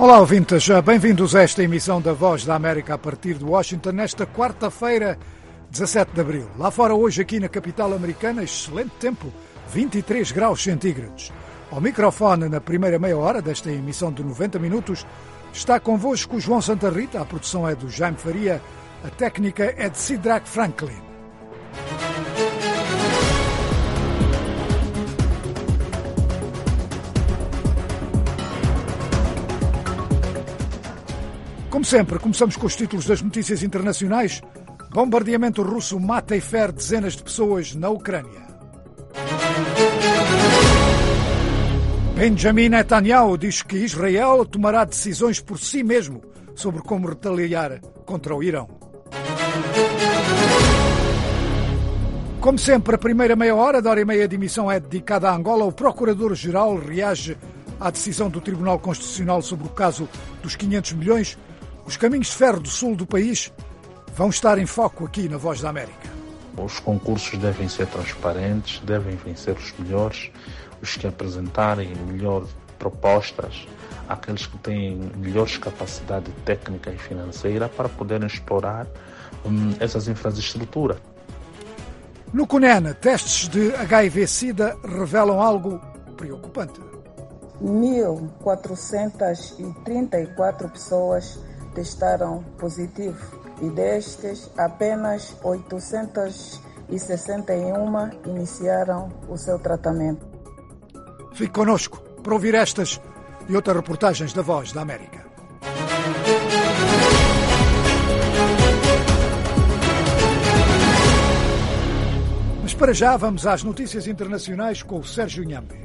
Olá, ouvintes, bem-vindos a esta emissão da Voz da América a partir de Washington, nesta quarta-feira, 17 de abril. Lá fora hoje, aqui na capital americana, excelente tempo, 23 graus centígrados. Ao microfone, na primeira meia hora desta emissão de 90 minutos, está convosco o João Santa Rita, a produção é do Jaime Faria, a técnica é de Sidrack Franklin. Como sempre, começamos com os títulos das notícias internacionais. Bombardeamento russo mata e fere dezenas de pessoas na Ucrânia. Benjamin Netanyahu diz que Israel tomará decisões por si mesmo sobre como retaliar contra o Irão. Como sempre, a primeira meia hora da hora e meia de emissão é dedicada a Angola. O Procurador-Geral reage à decisão do Tribunal Constitucional sobre o caso dos 500 milhões. Os caminhos de ferro do sul do país vão estar em foco aqui na Voz da América. Os concursos devem ser transparentes, devem vencer os melhores, os que apresentarem melhores propostas, aqueles que têm melhores capacidade técnica e financeira para poderem explorar essas infraestruturas. No CUNEN, testes de HIV-Sida revelam algo preocupante. 1.434 pessoas testaram positivo e destes, apenas 861 iniciaram o seu tratamento. Fique connosco para ouvir estas e outras reportagens da Voz da América. Mas para já vamos às notícias internacionais com o Sérgio Nhambi.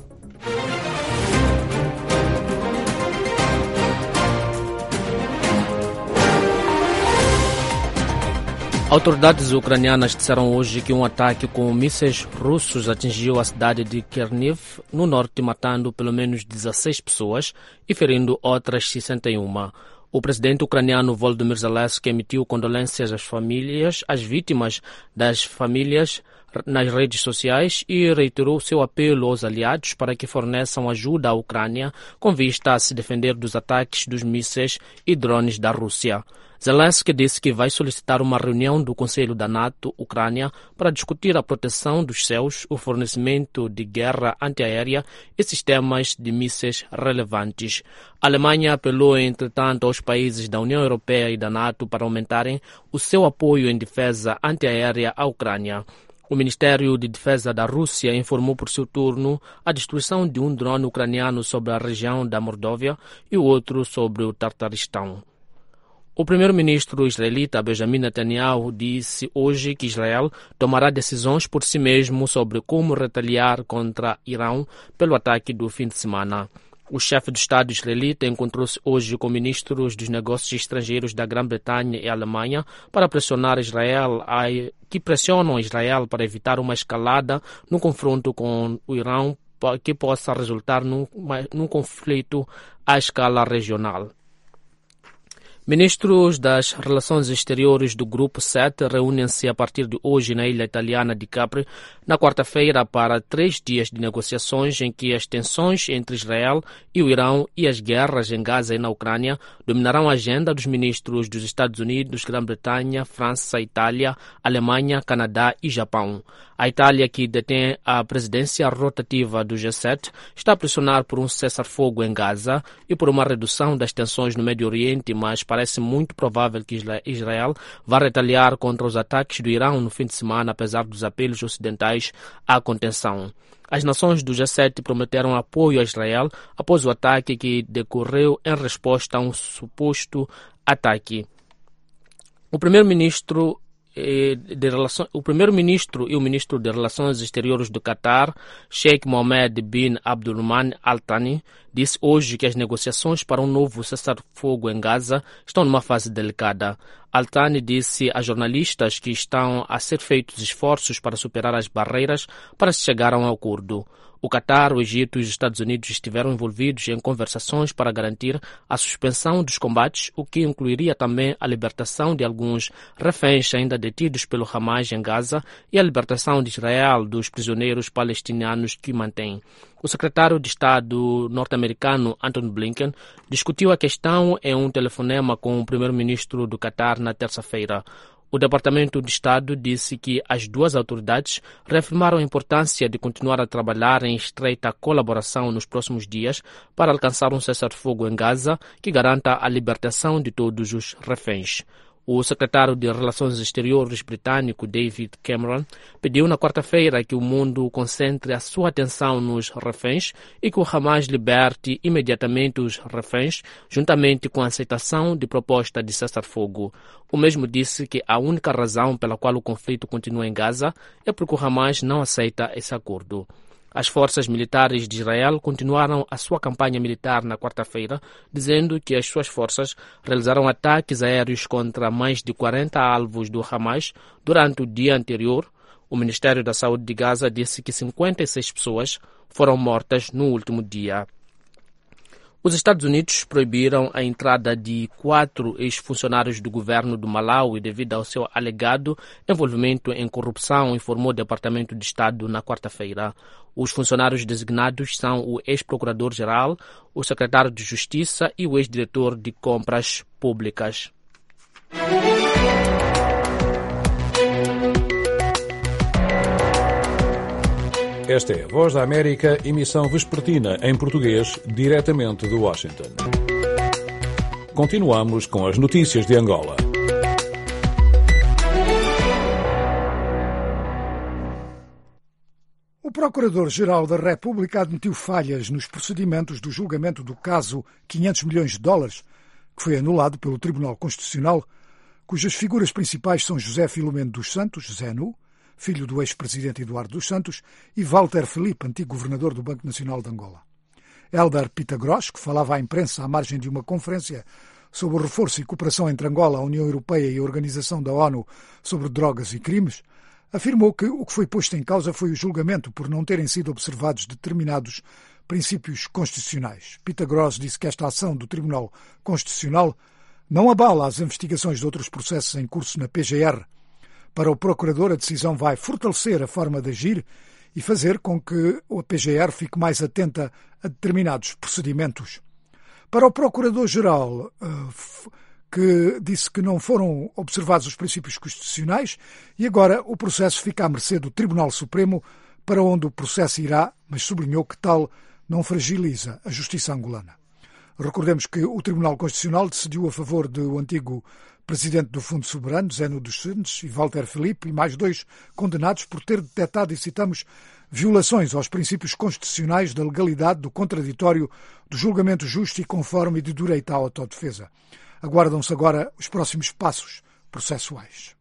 Autoridades ucranianas disseram hoje que um ataque com mísseis russos atingiu a cidade de Cherniv, no norte, matando pelo menos 16 pessoas e ferindo outras 61. O presidente ucraniano Volodymyr Zelensky emitiu condolências às famílias, às vítimas das famílias nas redes sociais e reiterou seu apelo aos aliados para que forneçam ajuda à Ucrânia com vista a se defender dos ataques dos mísseis e drones da Rússia. Zelensky disse que vai solicitar uma reunião do Conselho da NATO-Ucrânia para discutir a proteção dos céus, o fornecimento de guerra antiaérea e sistemas de mísseis relevantes. A Alemanha apelou, entretanto, aos países da União Europeia e da NATO para aumentarem o seu apoio em defesa antiaérea à Ucrânia. O Ministério de Defesa da Rússia informou por seu turno a destruição de um drone ucraniano sobre a região da Mordóvia e o outro sobre o Tartaristão. O primeiro-ministro israelita Benjamin Netanyahu disse hoje que Israel tomará decisões por si mesmo sobre como retaliar contra Irão pelo ataque do fim de semana. O chefe do Estado israelita encontrou-se hoje com ministros dos negócios estrangeiros da Grã-Bretanha e Alemanha para pressionar Israel, que pressionam Israel para evitar uma escalada no confronto com o Irão que possa resultar num conflito à escala regional. Ministros das Relações Exteriores do Grupo 7 reúnem-se a partir de hoje na ilha italiana de Capri, na quarta-feira, para 3 dias de negociações em que as tensões entre Israel e o Irão e as guerras em Gaza e na Ucrânia dominarão a agenda dos ministros dos Estados Unidos, Grã-Bretanha, França, Itália, Alemanha, Canadá e Japão. A Itália, que detém a presidência rotativa do G7, está a pressionar por um cessar-fogo em Gaza e por uma redução das tensões no Médio Oriente, mas parece muito provável que Israel vá retaliar contra os ataques do Irão no fim de semana, apesar dos apelos ocidentais à contenção. As nações do G7 prometeram apoio a Israel após o ataque que decorreu em resposta a um suposto ataque. O primeiro-ministro e o ministro de Relações Exteriores do Qatar, Sheikh Mohammed bin Abdulrahman Al Thani, disse hoje que as negociações para um novo cessar-fogo em Gaza estão numa fase delicada. Al Thani disse a jornalistas que estão a ser feitos esforços para superar as barreiras para se chegar a um acordo. O Qatar, o Egito e os Estados Unidos estiveram envolvidos em conversações para garantir a suspensão dos combates, o que incluiria também a libertação de alguns reféns ainda detidos pelo Hamas em Gaza e a libertação de Israel dos prisioneiros palestinianos que mantém. O secretário de Estado norte-americano americano Antony Blinken discutiu a questão em um telefonema com o primeiro-ministro do Catar na terça-feira. O Departamento de Estado disse que as duas autoridades reafirmaram a importância de continuar a trabalhar em estreita colaboração nos próximos dias para alcançar um cessar-fogo em Gaza que garanta a libertação de todos os reféns. O secretário de Relações Exteriores britânico David Cameron pediu na quarta-feira que o mundo concentre a sua atenção nos reféns e que o Hamas liberte imediatamente os reféns, juntamente com a aceitação de proposta de cessar-fogo. O mesmo disse que a única razão pela qual o conflito continua em Gaza é porque o Hamas não aceita esse acordo. As forças militares de Israel continuaram a sua campanha militar na quarta-feira, dizendo que as suas forças realizaram ataques aéreos contra mais de 40 alvos do Hamas durante o dia anterior. O Ministério da Saúde de Gaza disse que 56 pessoas foram mortas no último dia. Os Estados Unidos proibiram a entrada de 4 ex-funcionários do governo do Malawi devido ao seu alegado envolvimento em corrupção, informou o Departamento de Estado na quarta-feira. Os funcionários designados são o ex-procurador-geral, o secretário de Justiça e o ex-diretor de compras públicas. Esta é a Voz da América, emissão vespertina em português, diretamente de Washington. Continuamos com as notícias de Angola. O Procurador-Geral da República admitiu falhas nos procedimentos do julgamento do caso 500 milhões de dólares, que foi anulado pelo Tribunal Constitucional, cujas figuras principais são José Filomeno dos Santos, Zenu, filho do ex-presidente Eduardo dos Santos, e Walter Felipe, antigo governador do Banco Nacional de Angola. Hélder Pitagros, que falava à imprensa à margem de uma conferência sobre o reforço e cooperação entre Angola, a União Europeia e a Organização da ONU sobre Drogas e Crimes, afirmou que o que foi posto em causa foi o julgamento por não terem sido observados determinados princípios constitucionais. Pitagros disse que esta ação do Tribunal Constitucional não abala as investigações de outros processos em curso na PGR. Para o Procurador, a decisão vai fortalecer a forma de agir e fazer com que a PGR fique mais atenta a determinados procedimentos. Para o Procurador-Geral, que disse que não foram observados os princípios constitucionais, e agora o processo fica à mercê do Tribunal Supremo, para onde o processo irá, mas sublinhou que tal não fragiliza a justiça angolana. Recordemos que o Tribunal Constitucional decidiu a favor do antigo presidente do Fundo Soberano, Zeno dos Santos, e Walter Felipe, e mais 2 condenados por ter detectado, e citamos, violações aos princípios constitucionais da legalidade, do contraditório, do julgamento justo e conforme e de direito à autodefesa. Aguardam-se agora os próximos passos processuais.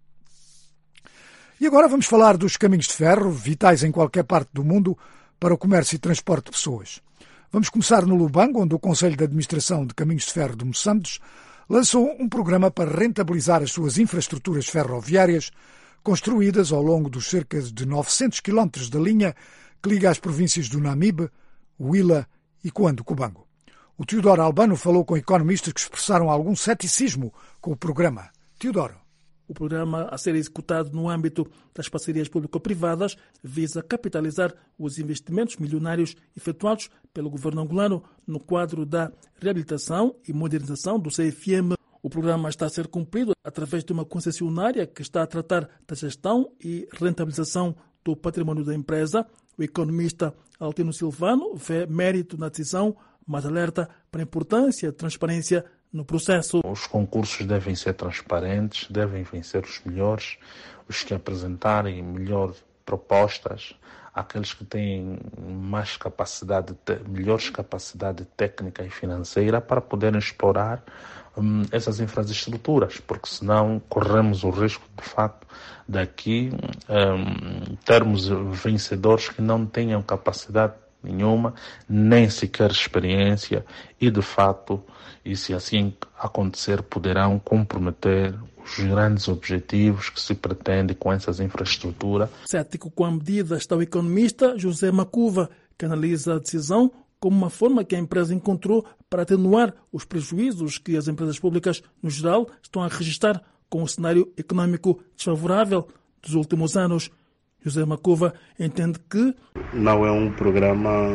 E agora vamos falar dos caminhos de ferro, vitais em qualquer parte do mundo para o comércio e transporte de pessoas. Vamos começar no Lubango, onde o Conselho de Administração de Caminhos de Ferro de Moçambique lançou um programa para rentabilizar as suas infraestruturas ferroviárias, construídas ao longo dos cerca de 900 quilómetros da linha que liga as províncias do Namibe, Huila e Cuando-Cubango. O Teodoro Albano falou com economistas que expressaram algum ceticismo com o programa. Teodoro. O programa a ser executado no âmbito das parcerias público-privadas visa capitalizar os investimentos milionários efetuados pelo governo angolano no quadro da reabilitação e modernização do CFM. O programa está a ser cumprido através de uma concessionária que está a tratar da gestão e rentabilização do patrimônio da empresa. O economista Altino Silvano vê mérito na decisão, mas alerta para a importância e transparência no processo. Os concursos devem ser transparentes, devem vencer os melhores, os que apresentarem melhores propostas, aqueles que têm mais capacidade, melhores capacidade técnica e financeira para poderem explorar essas infraestruturas, porque senão corremos o risco, de facto, daqui termos vencedores que não tenham capacidade nenhuma, nem sequer experiência e, de fato, e se assim acontecer, poderão comprometer os grandes objetivos que se pretende com essas infraestruturas. Cético com a medida está o economista José Macuva, que analisa a decisão como uma forma que a empresa encontrou para atenuar os prejuízos que as empresas públicas, no geral, estão a registrar com o cenário econômico desfavorável dos últimos anos. José Macuva entende que não é um programa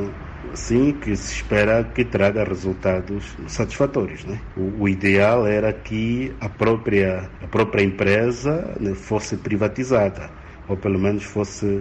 sim, que se espera que traga resultados satisfatórios, né? O ideal era que a própria empresa, né, fosse privatizada, ou pelo menos fosse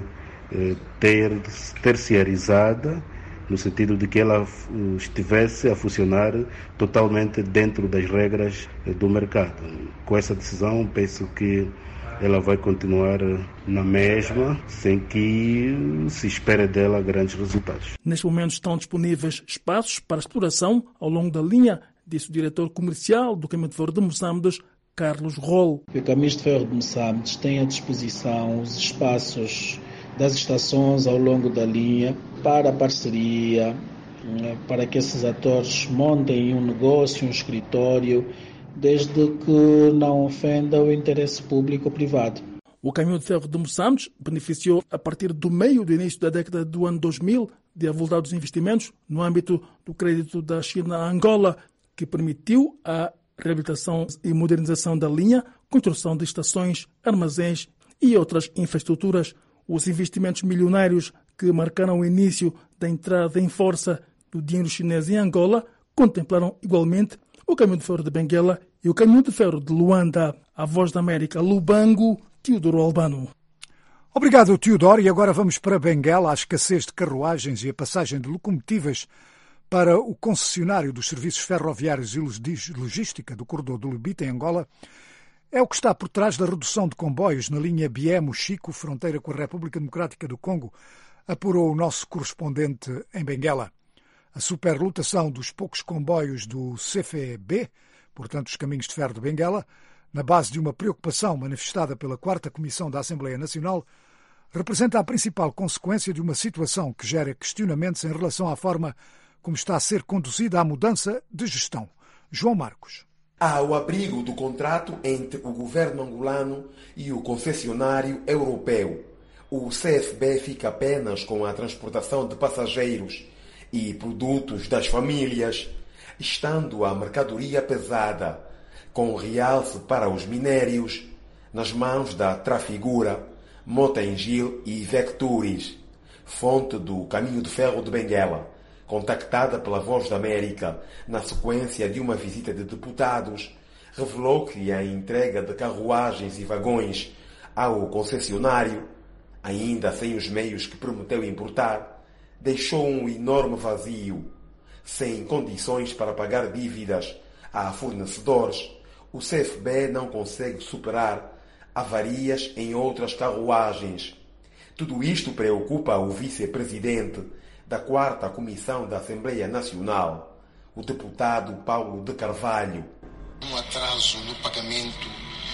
terciarizada, no sentido de que ela estivesse a funcionar totalmente dentro das regras do mercado. Com essa decisão, penso que ela vai continuar na mesma, sem que se espere dela grandes resultados. Neste momento estão disponíveis espaços para exploração ao longo da linha, disse o diretor comercial do Caminho de Ferro de Moçambique, Carlos Roll. O Caminho de Ferro de Moçambique tem à disposição os espaços das estações ao longo da linha para a parceria, para que esses atores montem um negócio, um escritório, desde que não ofenda o interesse público ou privado. O Caminho de Ferro de Moçambique beneficiou, a partir do meio do início da década do ano 2000, de avultados investimentos no âmbito do crédito da China a Angola, que permitiu a reabilitação e modernização da linha, construção de estações, armazéns e outras infraestruturas. Os investimentos milionários que marcaram o início da entrada em força do dinheiro chinês em Angola contemplaram igualmente o Caminho de Ferro de Benguela e o Caminho de Ferro de Luanda. A Voz da América, Lubango, Teodoro Albano. Obrigado, Teodoro. E agora vamos para Benguela. A escassez de carruagens e a passagem de locomotivas para o concessionário dos serviços ferroviários e logística do corredor do Lubita, em Angola, é o que está por trás da redução de comboios na linha Biemo-Chico, fronteira com a República Democrática do Congo, apurou o nosso correspondente em Benguela. A superlotação dos poucos comboios do CFB, portanto os Caminhos de Ferro de Benguela, na base de uma preocupação manifestada pela 4ª Comissão da Assembleia Nacional, representa a principal consequência de uma situação que gera questionamentos em relação à forma como está a ser conduzida a mudança de gestão. João Marcos. Ao abrigo do contrato entre o governo angolano e o concessionário europeu, o CFB fica apenas com a transportação de passageiros e produtos das famílias, estando a mercadoria pesada, com realce para os minérios, nas mãos da Trafigura, Motengil e Vecturis, fonte do Caminho de Ferro de Benguela, contactada pela Voz da América na sequência de uma visita de deputados, revelou que a entrega de carruagens e vagões ao concessionário, ainda sem os meios que prometeu importar, deixou um enorme vazio. Sem condições para pagar dívidas a fornecedores, o CFB não consegue superar avarias em outras carruagens. Tudo isto preocupa o vice-presidente da 4ª Comissão da Assembleia Nacional, o deputado Paulo de Carvalho. Um atraso no pagamento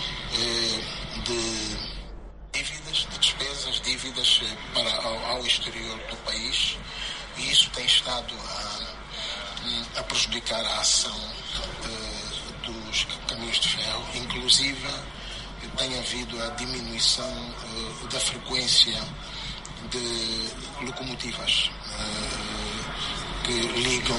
de dívidas, de despesas, dívidas ao exterior do país, e isso tem estado a prejudicar a ação dos caminhos de ferro. Inclusive, tem havido a diminuição da frequência de locomotivas que ligam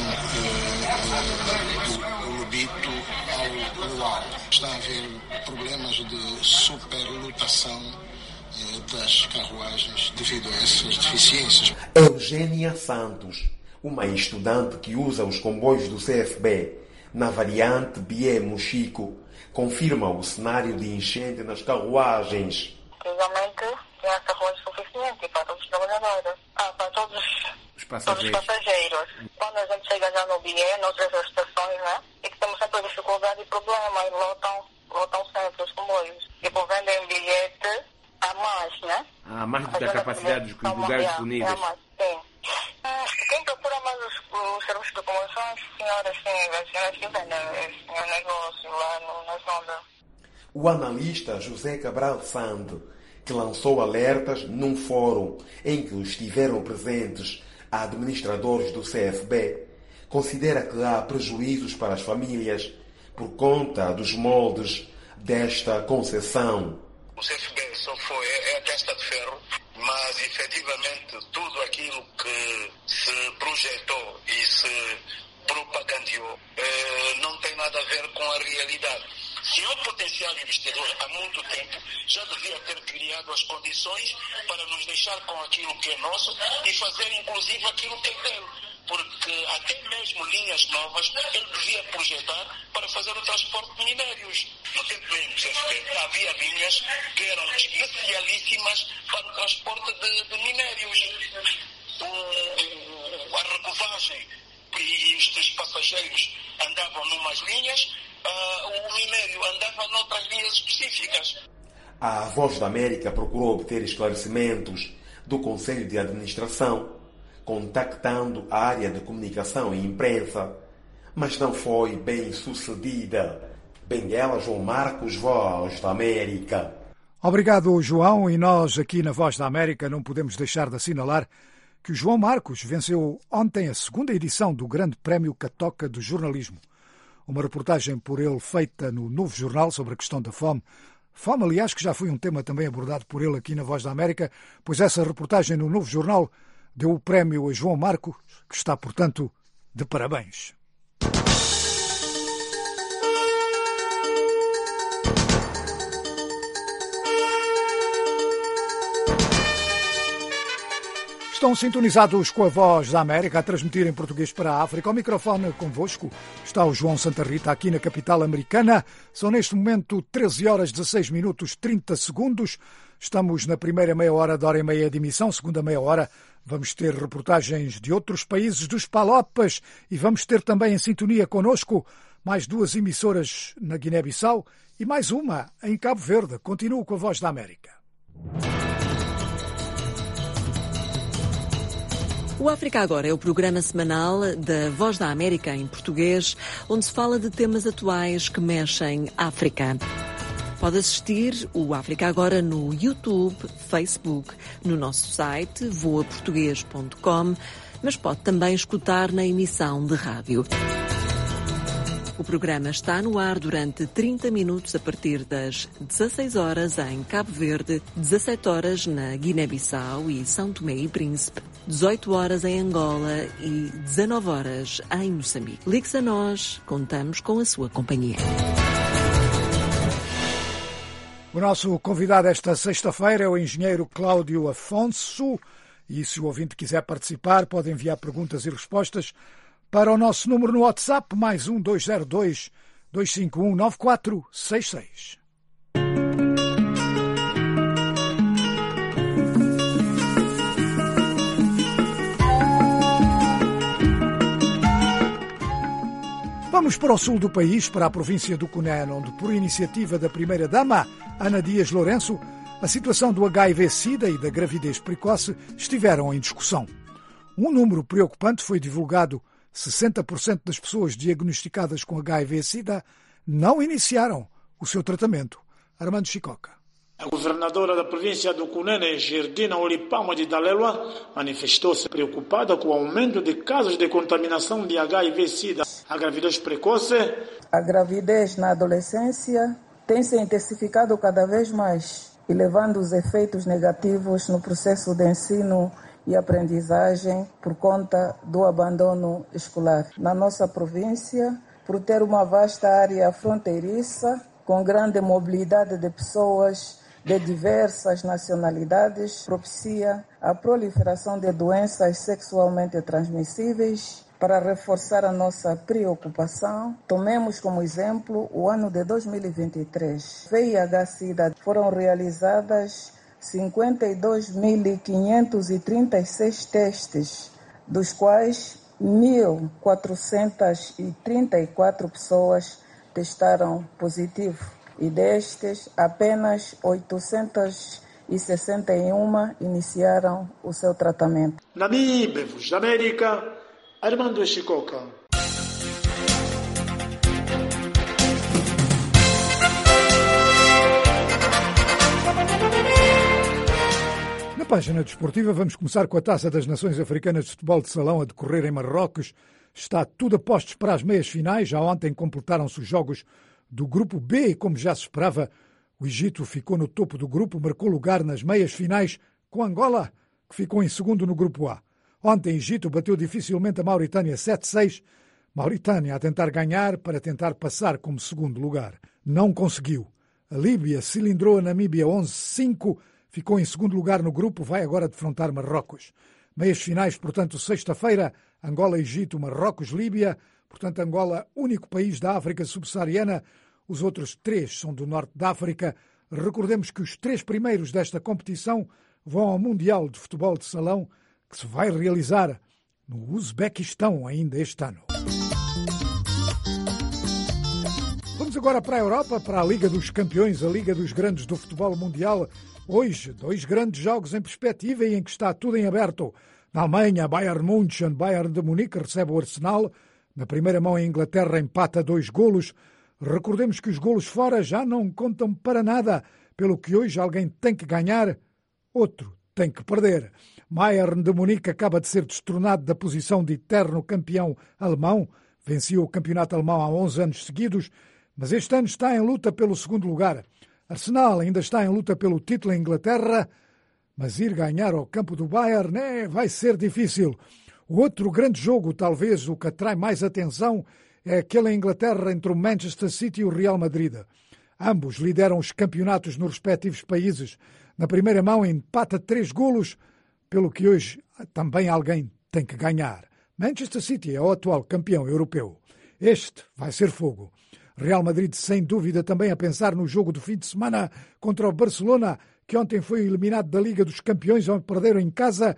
o Lubito ao Luau. Está a haver problemas de superlotação das carruagens devido a essas deficiências. Eugênia Santos, uma estudante que usa os comboios do CFB na variante Biemo-Chico, confirma o cenário de enchente nas carruagens. Antigamente tinha carruagem suficiente para todos os trabalhadores, para todos os passageiros. Quando a gente chega já no BIE, noutras estações, né? E que temos sempre dificuldade e problema, e lotam sempre os comboios. Tipo, vendem bilhete a mais, né? A mais do que a capacidade dos lugares disponíveis. Sim. Quem procura mais os serviços de locomoção, senhoras que vendem esse negócio lá na zona. O analista José Cabral Sande, que lançou alertas num fórum em que estiveram presentes administradores do CFB, considera que há prejuízos para as famílias por conta dos moldes desta concessão. O CFB só é a testa de ferro, mas efetivamente tudo aquilo que se projetou e se propagandeou não tem nada a ver com a realidade. Se é um potencial investidor há muito tempo, já devia ter criado as condições para nos deixar com aquilo que é nosso e fazer inclusive aquilo que é dele. porque até mesmo linhas novas ele devia projetar para fazer o transporte de minérios. No tempo do CFP havia linhas que eram especialíssimas para o transporte de minérios. A recovagem e os passageiros andavam numas linhas, o minério andava noutras linhas específicas. A Voz da América procurou obter esclarecimentos do Conselho de Administração, contactando a área de comunicação e imprensa, mas não foi bem sucedida. Benguela, João Marcos, Voz da América. Obrigado, João, e nós aqui na Voz da América não podemos deixar de assinalar que o João Marcos venceu ontem a segunda edição do Grande Prémio Catoca do Jornalismo. Uma reportagem por ele feita no Novo Jornal sobre a questão da fome. Fome, aliás, que já foi um tema também abordado por ele aqui na Voz da América, pois essa reportagem no Novo Jornal deu o prémio a João Marcos, que está, portanto, de parabéns. Estão sintonizados com a Voz da América a transmitir em português para a África. Ao microfone convosco está o João Santa Rita aqui na capital americana. São neste momento 13 horas 16 minutos 30 segundos. Estamos na primeira meia hora da hora e meia de emissão. Segunda meia hora vamos ter reportagens de outros países dos Palopas e vamos ter também em sintonia connosco mais duas emissoras na Guiné-Bissau e mais uma em Cabo Verde. Continuo com a Voz da América. O África Agora é o programa semanal da Voz da América em português, onde se fala de temas atuais que mexem África. Pode assistir o África Agora no YouTube, Facebook, no nosso site voaportugues.com, mas pode também escutar na emissão de rádio. O programa está no ar durante 30 minutos a partir das 16 horas em Cabo Verde, 17 horas na Guiné-Bissau e São Tomé e Príncipe, 18 horas em Angola e 19 horas em Moçambique. Ligue-se a nós, contamos com a sua companhia. O nosso convidado esta sexta-feira é o engenheiro Cláudio Afonso e se o ouvinte quiser participar pode enviar perguntas e respostas para o nosso número no WhatsApp, mais 202-251-9466. Vamos para o sul do país, para a província do Cunene, onde, por iniciativa da primeira-dama, Ana Dias Lourenço, a situação do HIV-Sida e da gravidez precoce estiveram em discussão. Um número preocupante foi divulgado: 60% das pessoas diagnosticadas com HIV-Sida não iniciaram o seu tratamento. Armando Chicoca. A governadora da província do Cunene, Gerdina Olipama de Dalelwa, manifestou-se preocupada com o aumento de casos de contaminação de HIV-Sida. A gravidez precoce. A gravidez na adolescência tem se intensificado cada vez mais, elevando os efeitos negativos no processo de ensino e aprendizagem por conta do abandono escolar. Na nossa província, por ter uma vasta área fronteiriça, com grande mobilidade de pessoas de diversas nacionalidades, propicia a proliferação de doenças sexualmente transmissíveis. Para reforçar a nossa preocupação, tomemos como exemplo o ano de 2023. VIH-Sida foram realizadas 52.536 testes, dos quais 1.434 pessoas testaram positivo e destes apenas 861 iniciaram o seu tratamento. Namíbia, Voz da América, Armando Chicoca. Na página desportiva vamos começar com a Taça das Nações Africanas de Futebol de Salão a decorrer em Marrocos. Está tudo a postos para as meias finais. Já ontem completaram-se os jogos do grupo B e, como já se esperava, o Egito ficou no topo do grupo, marcou lugar nas meias finais com Angola, que ficou em segundo no grupo A. Ontem, Egito bateu dificilmente a Mauritânia 7-6. Mauritânia a tentar ganhar para tentar passar como segundo lugar. Não conseguiu. A Líbia cilindrou a Namíbia 11-5, ficou em segundo lugar no grupo, vai agora defrontar Marrocos. Meias finais, portanto, sexta-feira, Angola-Egito, Marrocos-Líbia. Portanto, Angola, único país da África subsaariana. Os outros 3 são do norte da África. Recordemos que os 3 primeiros desta competição vão ao Mundial de Futebol de Salão, que se vai realizar no Uzbequistão ainda este ano. Vamos agora para a Europa, para a Liga dos Campeões, a Liga dos Grandes do Futebol Mundial. Hoje, 2 grandes jogos em perspectiva e em que está tudo em aberto. Na Alemanha, Bayern München, Bayern de Munique recebe o Arsenal. Na primeira mão, a Inglaterra empata 2 golos. Recordemos que os golos fora já não contam para nada, pelo que hoje alguém tem que ganhar, outro tem que perder. Bayern de Munique acaba de ser destronado da posição de eterno campeão alemão. Venceu o campeonato alemão há 11 anos seguidos, mas este ano está em luta pelo segundo lugar. Arsenal ainda está em luta pelo título em Inglaterra, mas ir ganhar ao campo do Bayern vai ser difícil. O outro grande jogo, talvez o que atrai mais atenção, é aquele em Inglaterra entre o Manchester City e o Real Madrid. Ambos lideram os campeonatos nos respectivos países. Na primeira mão empata 3 golos, pelo que hoje também alguém tem que ganhar. Manchester City é o atual campeão europeu. Este vai ser fogo. Real Madrid, sem dúvida, também a pensar no jogo do fim de semana contra o Barcelona, que ontem foi eliminado da Liga dos Campeões, onde perderam em casa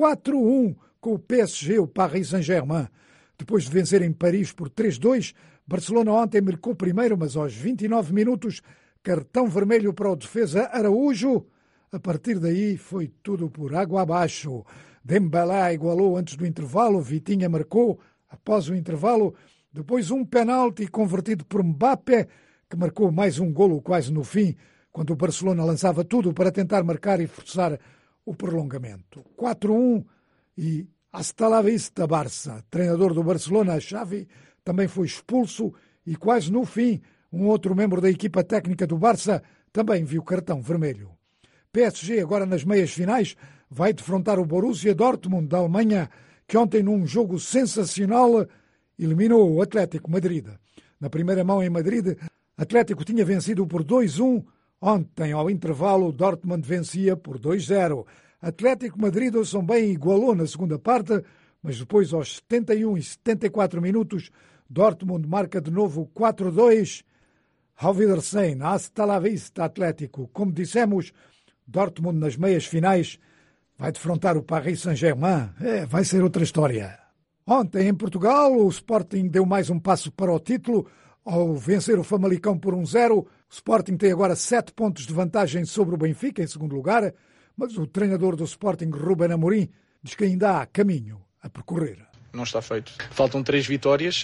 4-1 com o PSG, o Paris Saint-Germain. Depois de vencer em Paris por 3-2, Barcelona ontem marcou primeiro, mas aos 29 minutos, cartão vermelho para o defesa Araújo. A partir daí foi tudo por água abaixo. Dembélé igualou antes do intervalo, Vitinha marcou após o intervalo, depois um penalti convertido por Mbappé, que marcou mais um golo quase no fim, quando o Barcelona lançava tudo para tentar marcar e forçar o prolongamento. 4-1 e hasta la vista, Barça. Treinador do Barcelona, Xavi, também foi expulso e quase no fim um outro membro da equipa técnica do Barça também viu cartão vermelho. PSG agora nas meias finais vai defrontar o Borussia Dortmund da Alemanha, que ontem num jogo sensacional eliminou o Atlético Madrid. Na primeira mão em Madrid, Atlético tinha vencido por 2-1. Ontem, ao intervalo, Dortmund vencia por 2-0. Atlético Madrid, ouçam bem, igualou na segunda parte, mas depois, aos 71 e 74 minutos, Dortmund marca de novo 4-2. Auf Wiedersehen, hasta la vista, Atlético. Como dissemos, Dortmund nas meias finais vai defrontar o Paris Saint-Germain. Vai ser outra história. Ontem, em Portugal, o Sporting deu mais um passo para o título ao vencer o Famalicão por 1-0. O Sporting tem agora 7 pontos de vantagem sobre o Benfica, em segundo lugar, mas o treinador do Sporting, Ruben Amorim, diz que ainda há caminho a percorrer. Não está feito. Faltam 3 vitórias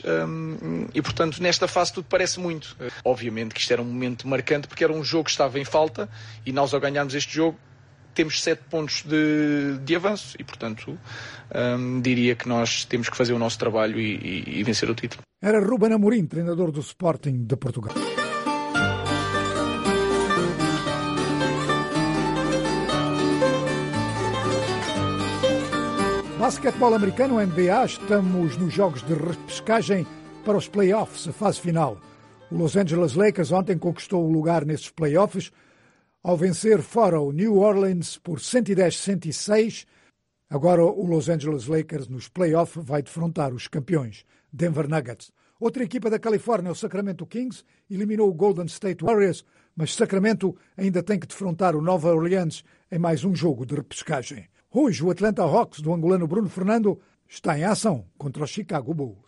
e, portanto, nesta fase tudo parece muito. Obviamente que isto era um momento marcante porque era um jogo que estava em falta e nós, ao ganharmos este jogo, temos 7 pontos de avanço e, portanto, diria que nós temos que fazer o nosso trabalho e vencer o título. Era Ruben Amorim, treinador do Sporting de Portugal. Basquetebol americano, NBA, estamos nos jogos de repescagem para os playoffs, a fase final. O Los Angeles Lakers ontem conquistou o lugar nesses playoffs ao vencer fora o New Orleans por 110-106. Agora o Los Angeles Lakers nos playoffs vai defrontar os campeões Denver Nuggets. Outra equipa da Califórnia, o Sacramento Kings, eliminou o Golden State Warriors, mas Sacramento ainda tem que defrontar o Nova Orleans em mais um jogo de repescagem. Hoje o Atlanta Hawks do angolano Bruno Fernando está em ação contra o Chicago Bulls.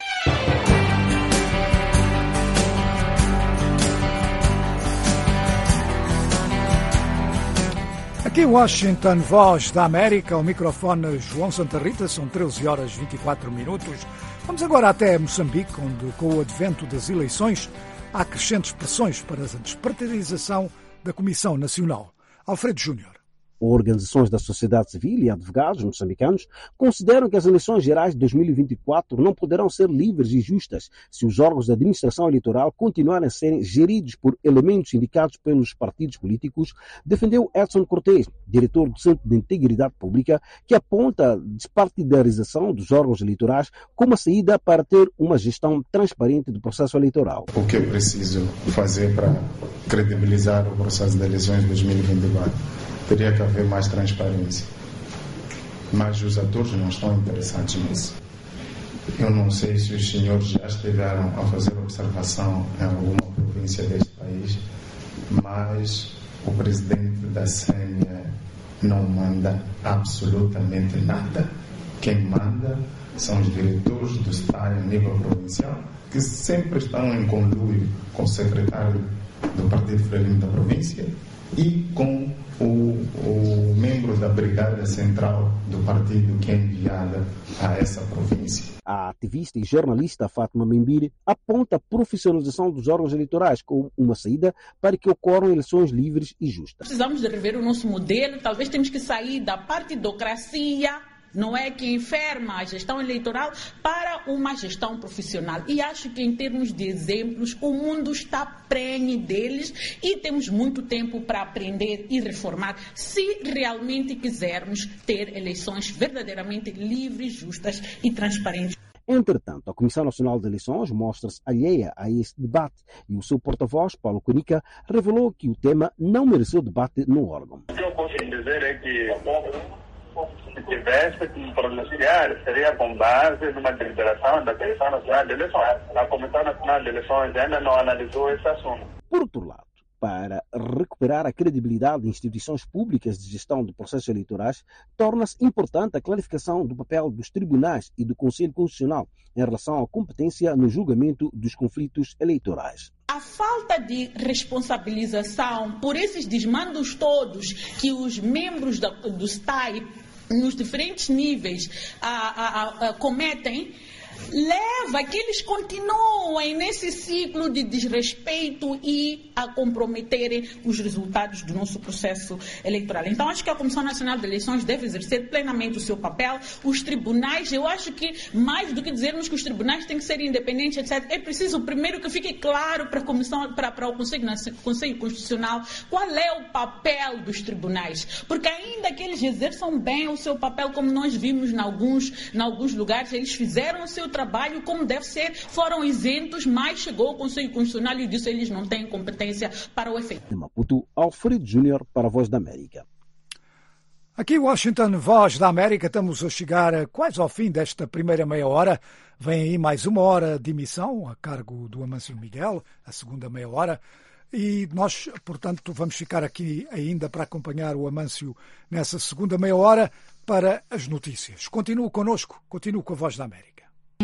Aqui em Washington, Voz da América, o microfone João Santa Rita, são 13 horas e 24 minutos. Vamos agora até Moçambique, onde com o advento das eleições há crescentes pressões para a despartidização da Comissão Nacional. Alfredo Júnior. Organizações da sociedade civil e advogados moçambicanos consideram que as eleições gerais de 2024 não poderão ser livres e justas se os órgãos da administração eleitoral continuarem a serem geridos por elementos indicados pelos partidos políticos, defendeu Edson Cortés, diretor do Centro de Integridade Pública, que aponta a despartidarização dos órgãos eleitorais como a saída para ter uma gestão transparente do processo eleitoral. O que é preciso fazer para credibilizar o processo de eleições de 2024? Teria que haver mais transparência. mas os atores não estão interessados nisso. Eu não sei se os senhores já estiveram a fazer observação em alguma província deste país, mas o presidente da CNE não manda absolutamente nada. Quem manda são os diretores do STAI a nível provincial, que sempre estão em conluio com o secretário do Partido Frelimo da província e com o membro da Brigada Central do partido que é enviada a essa província. A ativista e jornalista Fátima Membire aponta a profissionalização dos órgãos eleitorais como uma saída para que ocorram eleições livres e justas. Precisamos de rever o nosso modelo, talvez temos que sair da partidocracia, não é, que enferma a gestão eleitoral, para uma gestão profissional. E acho que em termos de exemplos, o mundo está prenhe deles e temos muito tempo para aprender e reformar, se realmente quisermos ter eleições verdadeiramente livres, justas e transparentes. Entretanto, a Comissão Nacional de Eleições mostra-se alheia a esse debate e o seu porta-voz, Paulo Cunica, revelou que o tema não mereceu debate no órgão. O que eu posso dizer é que se tivesse que pronunciar, seria com base numa deliberação da Comissão Nacional de Eleições. A Comissão Nacional de Eleições ainda não analisou esse assunto. Por outro lado, para recuperar a credibilidade de instituições públicas de gestão de processos eleitorais, torna-se importante a clarificação do papel dos tribunais e do Conselho Constitucional em relação à competência no julgamento dos conflitos eleitorais. A falta de responsabilização por esses desmandos todos que os membros do STAI, nos diferentes níveis, cometem, leva a que eles continuem nesse ciclo de desrespeito e a comprometerem os resultados do nosso processo eleitoral. Então, acho que a Comissão Nacional de Eleições deve exercer plenamente o seu papel. Os tribunais, eu acho que mais do que dizermos que os tribunais têm que ser independentes, etc., é preciso primeiro que fique claro para o Conselho Constitucional qual é o papel dos tribunais. Porque ainda que eles exerçam bem o seu papel, como nós vimos em alguns lugares, eles fizeram o seu trabalho como deve ser, foram isentos, mas chegou o Conselho Constitucional e disse que eles não têm competência para o efeito. De Maputo, Alfredo Júnior para a Voz da América. Aqui em Washington, Voz da América, estamos a chegar quase ao fim desta primeira meia hora. Vem aí mais uma hora de emissão a cargo do Amâncio Miguel, a segunda meia hora. E nós, portanto, vamos ficar aqui ainda para acompanhar o Amâncio nessa segunda meia hora para as notícias. Continue connosco, continue com a Voz da América.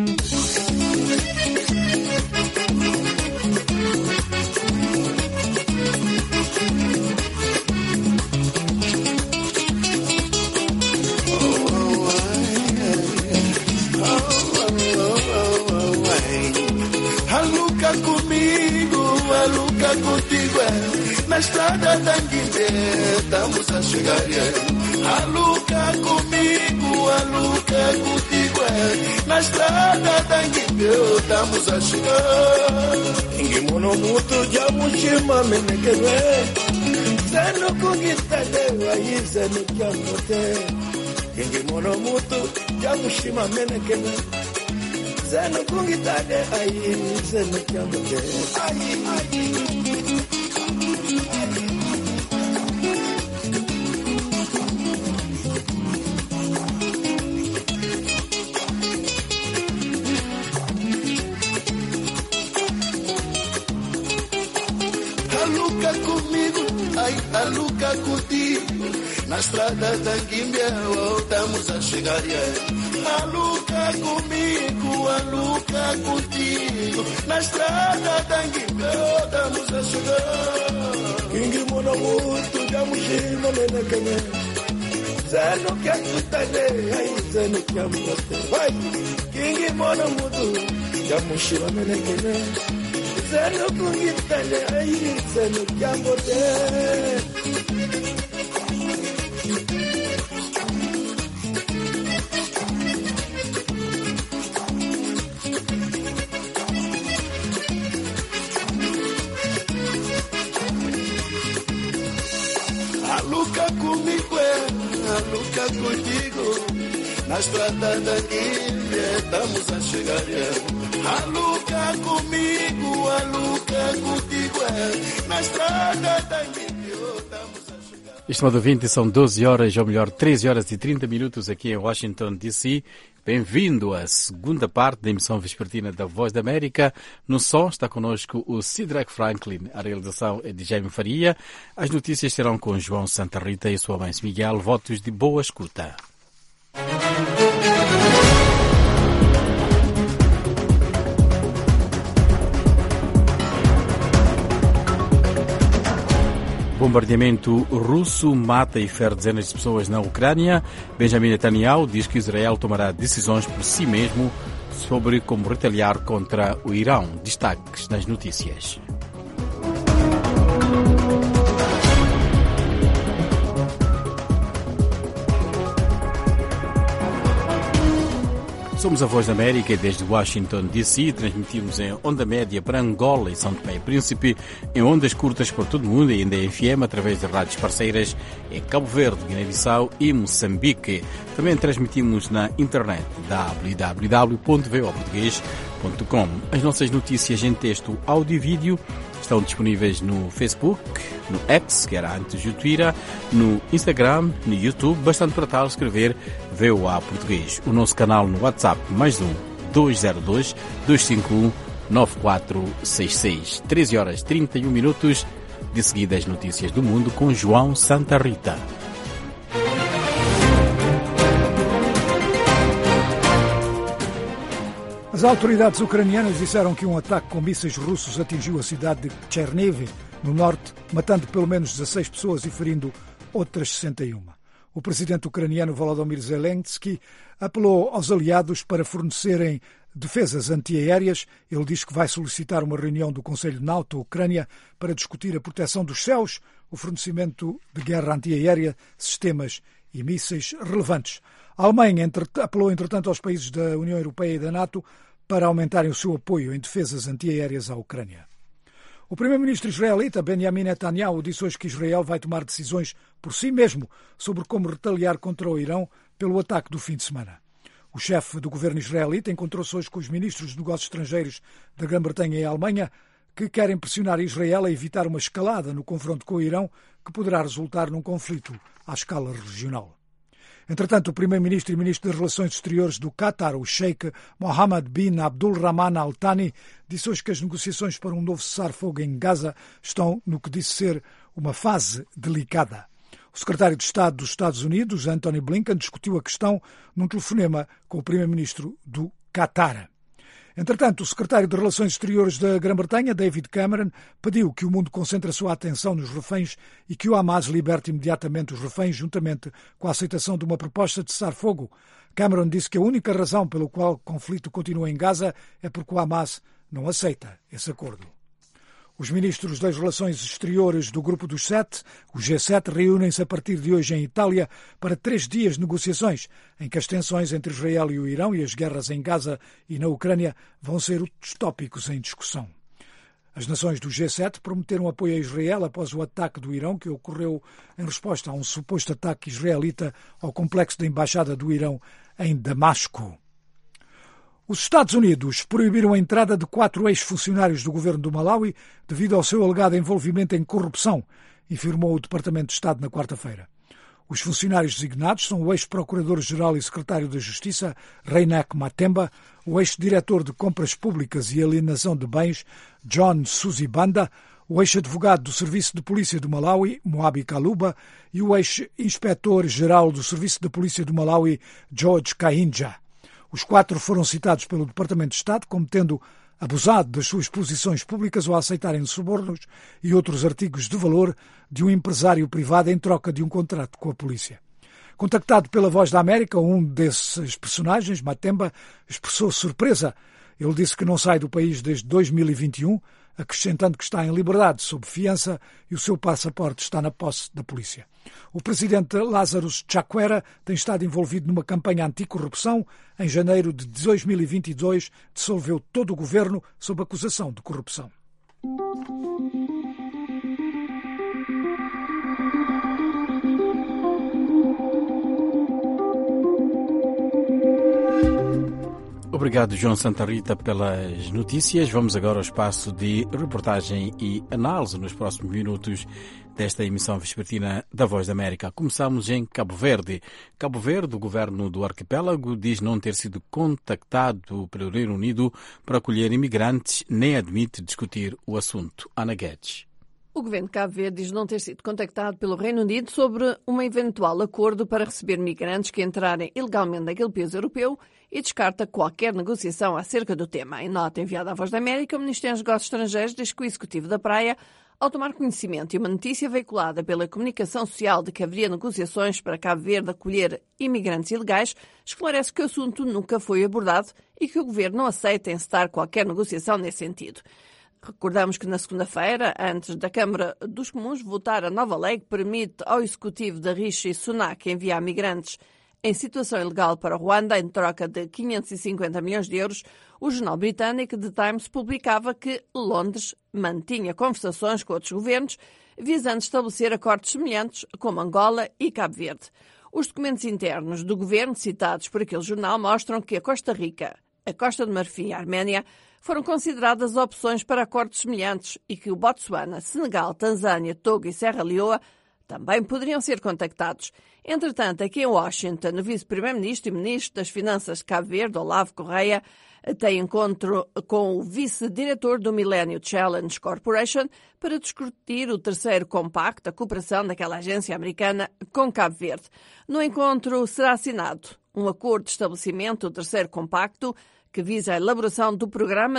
Aluca comigo, aluca contigo, na estrada da Guiné, estamos a chegar. Aluca comigo, aluca contigo, na estrada da Guiné, estamos a chegar. Inguimono muto, já muchima menekebe, zeno kugitade, aí zeno kiamote. Inguimono muto, já muchima menekebe, zeno kugitade, aí zeno kiamote. Aí. Aluca comigo, ai, aluca contigo, na estrada da Guimbia, estamos a chegar. Aluca comigo, aluca contigo, na estrada da Guimbia, estamos a chegar. Kingi mono muito, já mushima menekene, zeno que atutane, ai, zeno que amote. Vai, kingi mono muito, já mushima menekene, zeno kungitane, ai, zeno que amote. Aluca comigo, aluca contigo, na estrada da Guiné, estamos a chegar. Aluca comigo, aluca contigo, na estrada da Guiné, estamos a chegar. Estimado ouvinte, são 12 horas, ou melhor, 13 horas e 30 minutos aqui em Washington, D.C. Bem-vindo à segunda parte da emissão vespertina da Voz da América. No som está connosco o Cedric Franklin. A realização é de Jaime Faria. As notícias serão com João Santa Rita e sua mãe Miguel. Votos de boa escuta. Bombardeamento russo mata e fere dezenas de pessoas na Ucrânia. Benjamin Netanyahu diz que Israel tomará decisões por si mesmo sobre como retaliar contra o Irão. Destaques nas notícias. Somos a Voz da América e desde Washington, D.C. transmitimos em onda média para Angola e São Tomé e Príncipe, em ondas curtas para todo o mundo e ainda em FM através de rádios parceiras em Cabo Verde, Guiné-Bissau e Moçambique. Também transmitimos na internet www.voaportugues.com. As nossas notícias em texto, áudio e vídeo estão disponíveis no Facebook, no X, que era antes o Twitter, no Instagram, no YouTube. Bastante para tal escrever VOA Português. O nosso canal no WhatsApp, +1 202 251 9466. 13 horas 31 minutos. De seguida as notícias do mundo com João Santa Rita. As autoridades ucranianas disseram que um ataque com mísseis russos atingiu a cidade de Cherniv, no norte, matando pelo menos 16 pessoas e ferindo outras 61. O presidente ucraniano Volodymyr Zelensky apelou aos aliados para fornecerem defesas antiaéreas. Ele diz que vai solicitar uma reunião do Conselho NATO-Ucrânia para discutir a proteção dos céus, o fornecimento de guerra antiaérea, sistemas e mísseis relevantes. A Alemanha apelou, entretanto, aos países da União Europeia e da NATO para aumentarem o seu apoio em defesas antiaéreas à Ucrânia. O primeiro-ministro israelita Benjamin Netanyahu disse hoje que Israel vai tomar decisões por si mesmo sobre como retaliar contra o Irão pelo ataque do fim de semana. O chefe do governo israelita encontrou-se hoje com os ministros de negócios estrangeiros da Grã-Bretanha e Alemanha, que querem pressionar Israel a evitar uma escalada no confronto com o Irão, que poderá resultar num conflito à escala regional. Entretanto, o primeiro-ministro e ministro das Relações Exteriores do Qatar, o Sheikh Mohammed bin Abdulrahman Al Thani, disse hoje que as negociações para um novo cessar-fogo em Gaza estão no que disse ser uma fase delicada. O secretário de Estado dos Estados Unidos, Antony Blinken, discutiu a questão num telefonema com o primeiro-ministro do Qatar. Entretanto, o secretário de Relações Exteriores da Grã-Bretanha, David Cameron, pediu que o mundo concentre a sua atenção nos reféns e que o Hamas liberte imediatamente os reféns, juntamente com a aceitação de uma proposta de cessar-fogo. Cameron disse que a única razão pela qual o conflito continua em Gaza é porque o Hamas não aceita esse acordo. Os ministros das Relações Exteriores do Grupo dos Sete, o G7, reúnem-se a partir de hoje em Itália para 3 dias de negociações, em que as tensões entre Israel e o Irão e as guerras em Gaza e na Ucrânia vão ser os tópicos em discussão. As nações do G7 prometeram apoio a Israel após o ataque do Irão, que ocorreu em resposta a um suposto ataque israelita ao complexo da Embaixada do Irão em Damasco. Os Estados Unidos proibiram a entrada de 4 ex-funcionários do governo do Malawi devido ao seu alegado envolvimento em corrupção, informou o Departamento de Estado na quarta-feira. Os funcionários designados são o ex-procurador-geral e secretário da Justiça, Reinhard Matemba, o ex-diretor de Compras Públicas e Alienação de Bens, John Suzibanda, o ex-advogado do Serviço de Polícia do Malawi, Moabi Kaluba, e o ex-inspetor-geral do Serviço de Polícia do Malawi, George Kahinja. Os 4 foram citados pelo Departamento de Estado como tendo abusado das suas posições públicas ou a aceitarem subornos e outros artigos de valor de um empresário privado em troca de um contrato com a polícia. Contactado pela Voz da América, um desses personagens, Matemba, expressou surpresa. Ele disse que não sai do país desde 2021, acrescentando que está em liberdade sob fiança e o seu passaporte está na posse da polícia. O presidente Lazarus Chakwera tem estado envolvido numa campanha anticorrupção. Em janeiro de 2022, dissolveu todo o governo sob acusação de corrupção. Obrigado, João Santa Rita, pelas notícias. Vamos agora ao espaço de reportagem e análise nos próximos minutos desta emissão vespertina da Voz da América. Começamos em Cabo Verde. Cabo Verde, o governo do arquipélago, diz não ter sido contactado pelo Reino Unido para acolher imigrantes, nem admite discutir o assunto. Ana Guedes. O governo de Cabo Verde diz não ter sido contactado pelo Reino Unido sobre um eventual acordo para receber migrantes que entrarem ilegalmente naquele país europeu e descarta qualquer negociação acerca do tema. Em nota enviada à Voz da América, o Ministério dos Negócios Estrangeiros diz que o Executivo da Praia, ao tomar conhecimento de uma notícia veiculada pela comunicação social de que haveria negociações para Cabo Verde acolher imigrantes ilegais, esclarece que o assunto nunca foi abordado e que o governo não aceita encetar qualquer negociação nesse sentido. Recordamos que na segunda-feira, antes da Câmara dos Comuns votar a nova lei que permite ao Executivo da Rishi Sunak enviar migrantes em situação ilegal para o Ruanda em troca de 550 milhões de euros, o jornal britânico The Times publicava que Londres mantinha conversações com outros governos visando estabelecer acordos semelhantes como Angola e Cabo Verde. Os documentos internos do governo citados por aquele jornal mostram que a Costa Rica, a Costa de Marfim e a Arménia foram consideradas opções para acordos semelhantes e que o Botsuana, Senegal, Tanzânia, Togo e Serra Leoa também poderiam ser contactados. Entretanto, aqui em Washington, o vice-primeiro-ministro e ministro das Finanças de Cabo Verde, Olavo Correia, tem encontro com o vice-diretor do Millennium Challenge Corporation para discutir o terceiro compacto, a cooperação daquela agência americana com Cabo Verde. No encontro será assinado um acordo de estabelecimento do terceiro compacto que visa a elaboração do programa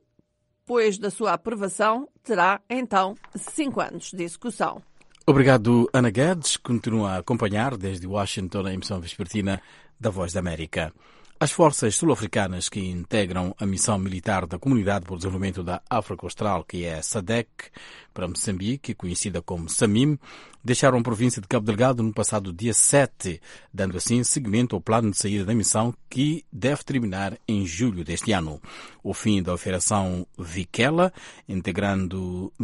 depois da sua aprovação, terá então 5 anos de execução. Obrigado, Ana Guedes. Continua a acompanhar desde Washington a emissão vespertina da Voz da América. As forças sul-africanas que integram a missão militar da Comunidade para o Desenvolvimento da África Austral, que é a SADC, para Moçambique, conhecida como SAMIM, deixaram a província de Cabo Delgado no passado dia 7, dando assim seguimento ao plano de saída da missão que deve terminar em julho deste ano. O fim da Operação Vikela, integrando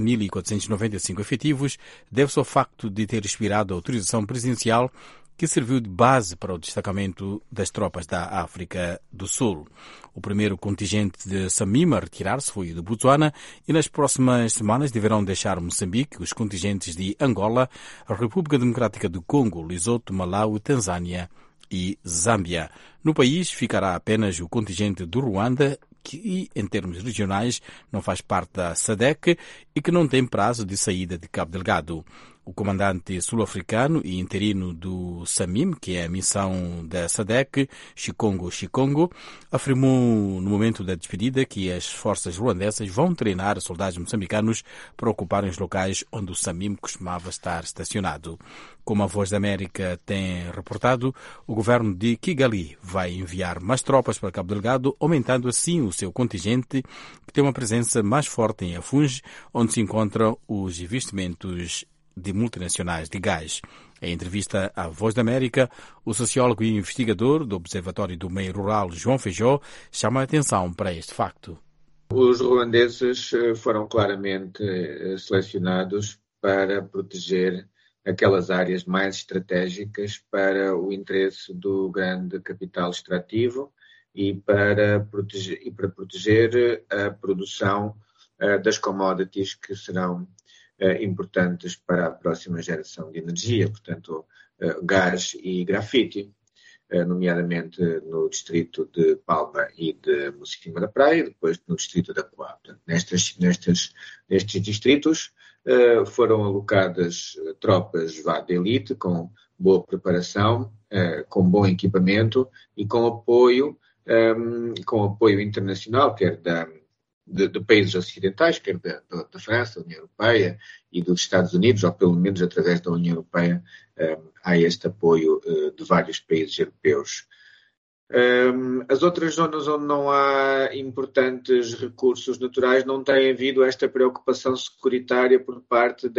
1.495 efetivos, deve-se ao facto de ter expirado a autorização presidencial que serviu de base para o destacamento das tropas da África do Sul. O primeiro contingente de SAMIM a retirar-se foi o de Botsuana e nas próximas semanas deverão deixar Moçambique os contingentes de Angola, a República Democrática do Congo, Lesoto, Malawi, Tanzânia e Zâmbia. No país ficará apenas o contingente do Ruanda, que, em termos regionais, não faz parte da SADC e que não tem prazo de saída de Cabo Delgado. O comandante sul-africano e interino do SAMIM, que é a missão da SADC, Chikongo, afirmou no momento da despedida que as forças ruandesas vão treinar soldados moçambicanos para ocuparem os locais onde o SAMIM costumava estar estacionado. Como a Voz da América tem reportado, o governo de Kigali vai enviar mais tropas para Cabo Delgado, aumentando assim o seu contingente, que tem uma presença mais forte em Afungi, onde se encontram os investimentos de multinacionais de gás. Em entrevista à Voz da América, o sociólogo e investigador do Observatório do Meio Rural, João Feijó, chama a atenção para este facto. Os ruandeses foram claramente selecionados para proteger aquelas áreas mais estratégicas para o interesse do grande capital extrativo e para proteger a produção das commodities que serão importantes para a próxima geração de energia, portanto, gás e grafite, nomeadamente no distrito de Palma e de Mocima da Praia, e depois no distrito da Coab. Nestes distritos foram alocadas tropas de elite com boa preparação, com bom equipamento e com apoio internacional, quer de países ocidentais, quer da França, da União Europeia e dos Estados Unidos, ou pelo menos através da União Europeia, há este apoio de vários países europeus. As outras zonas onde não há importantes recursos naturais não têm havido esta preocupação securitária por parte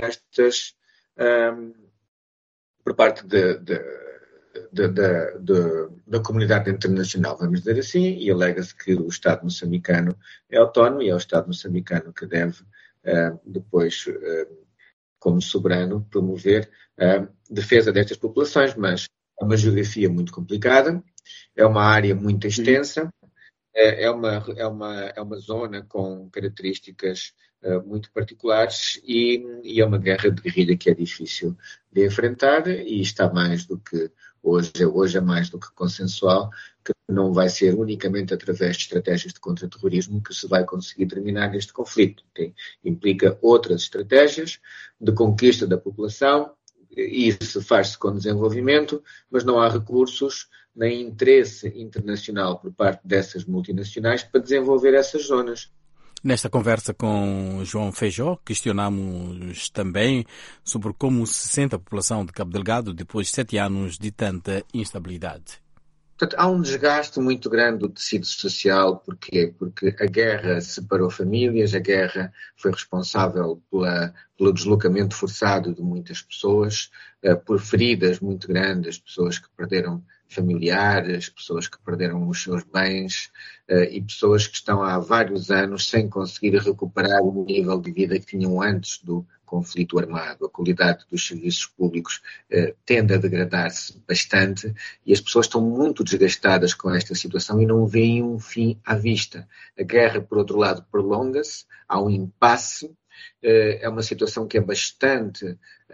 da comunidade internacional, vamos dizer assim, e alega-se que o Estado moçambicano é autónomo e é o Estado moçambicano que deve depois, como soberano, promover a defesa destas populações, mas é uma geografia muito complicada, é uma área muito extensa É uma zona com características muito particulares e é uma guerra de guerrilha que é difícil de enfrentar e está mais do que hoje é mais do que consensual que não vai ser unicamente através de estratégias de contra-terrorismo que se vai conseguir terminar este conflito. Implica outras estratégias de conquista da população e isso faz-se com desenvolvimento, mas não há recursos nem interesse internacional por parte dessas multinacionais para desenvolver essas zonas. Nesta conversa com João Feijó, questionamos também sobre como se sente a população de Cabo Delgado depois de 7 anos de tanta instabilidade. Portanto, há um desgaste muito grande do tecido social. Porquê? Porque a guerra separou famílias, a guerra foi responsável pelo deslocamento forçado de muitas pessoas, por feridas muito grandes, pessoas que perderam familiares, pessoas que perderam os seus bens e pessoas que estão há vários anos sem conseguir recuperar o nível de vida que tinham antes do conflito armado. A qualidade dos serviços públicos tende a degradar-se bastante e as pessoas estão muito desgastadas com esta situação e não veem um fim à vista. A guerra, por outro lado, prolonga-se, há um impasse, é uma situação que é bastante,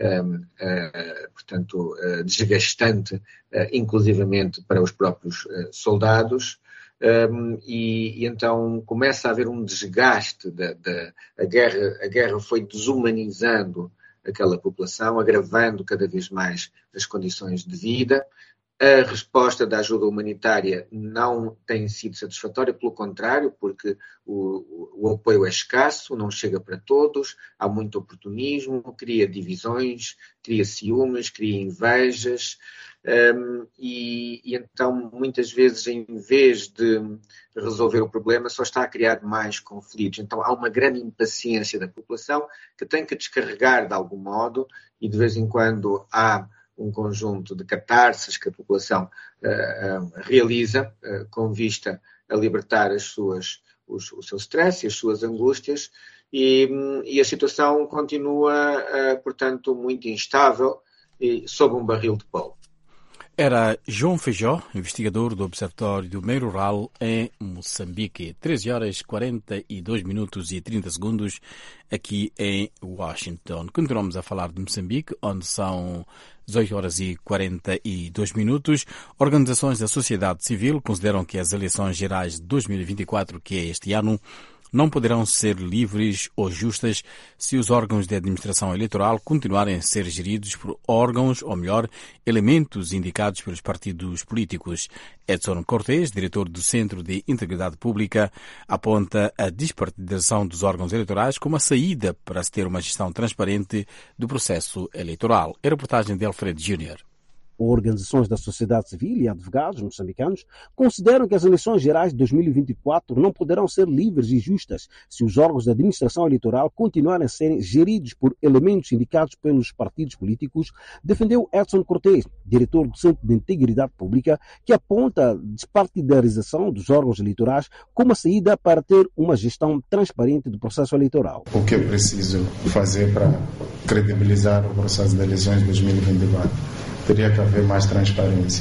desgastante, inclusivamente para os próprios soldados. E então começa a haver um desgaste a guerra foi desumanizando aquela população, agravando cada vez mais as condições de vida. A resposta da ajuda humanitária não tem sido satisfatória, pelo contrário, porque o apoio é escasso, não chega para todos, há muito oportunismo, cria divisões, cria ciúmes, cria invejas. E então, muitas vezes, em vez de resolver o problema, só está a criar mais conflitos. Então, há uma grande impaciência da população que tem que descarregar de algum modo e, de vez em quando, há um conjunto de catarses que a população realiza com vista a libertar o seu stress e as suas angústias e a situação continua, portanto, muito instável e sob um barril de pólvora. Era João Feijó, investigador do Observatório do Meio Rural em Moçambique. 13 horas 42 minutos e 30 segundos aqui em Washington. Continuamos a falar de Moçambique, onde são 18 horas e 42 minutos. Organizações da sociedade civil consideram que as eleições gerais de 2024, que é este ano, não poderão ser livres ou justas se os órgãos de administração eleitoral continuarem a ser geridos por órgãos, ou melhor, elementos indicados pelos partidos políticos. Edson Cortés, diretor do Centro de Integridade Pública, aponta a despartidização dos órgãos eleitorais como a saída para se ter uma gestão transparente do processo eleitoral. É a reportagem de Alfredo Júnior. Organizações da sociedade civil e advogados moçambicanos consideram que as eleições gerais de 2024 não poderão ser livres e justas se os órgãos de administração eleitoral continuarem a serem geridos por elementos indicados pelos partidos políticos, defendeu Edson Cortés, diretor do Centro de Integridade Pública, que aponta a despartidarização dos órgãos eleitorais como a saída para ter uma gestão transparente do processo eleitoral. O que é preciso fazer para credibilizar o processo de eleições de 2024? Teria que haver mais transparência.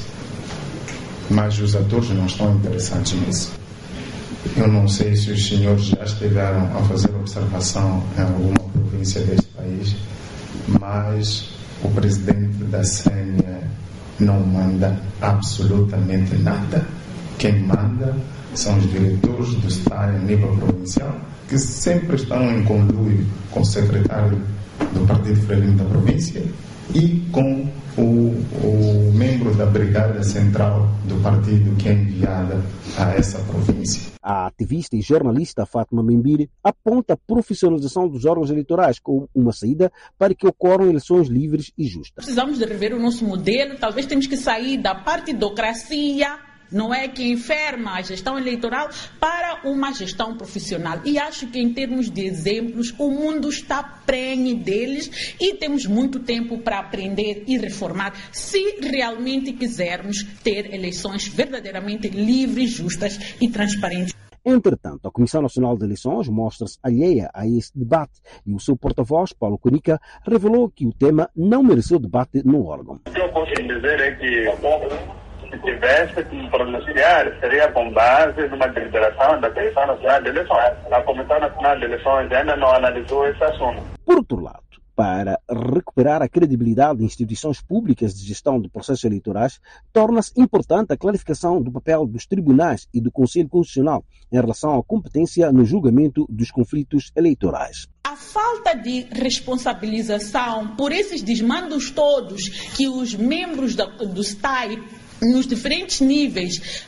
Mas os atores não estão interessados nisso. Eu não sei se os senhores já estiveram a fazer observação em alguma província deste país, mas o presidente da CNE não manda absolutamente nada. Quem manda são os diretores do Estado a nível provincial, que sempre estão em conluio com o secretário do Partido Frelimo da província e com o membro da Brigada Central do partido que é enviada a essa província. A ativista e jornalista Fátima Membiri aponta a profissionalização dos órgãos eleitorais como uma saída para que ocorram eleições livres e justas. Precisamos de rever o nosso modelo, talvez temos que sair da partidocracia, não é, que enferma a gestão eleitoral, para uma gestão profissional. E acho que, em termos de exemplos, o mundo está prenhe deles e temos muito tempo para aprender e reformar se realmente quisermos ter eleições verdadeiramente livres, justas e transparentes. Entretanto, a Comissão Nacional de Eleições mostra-se alheia a esse debate e o seu porta-voz, Paulo Cunica, revelou que o tema não mereceu debate no órgão. O que eu posso dizer é que se tivesse que pronunciar, seria com base numa deliberação da Comissão Nacional de Eleições. A Comissão Nacional de Eleições ainda não analisou esse assunto. Por outro lado, para recuperar a credibilidade de instituições públicas de gestão de processos eleitorais, torna-se importante a clarificação do papel dos tribunais e do Conselho Constitucional em relação à competência no julgamento dos conflitos eleitorais. A falta de responsabilização por esses desmandos todos que os membros do STAI, nos diferentes níveis,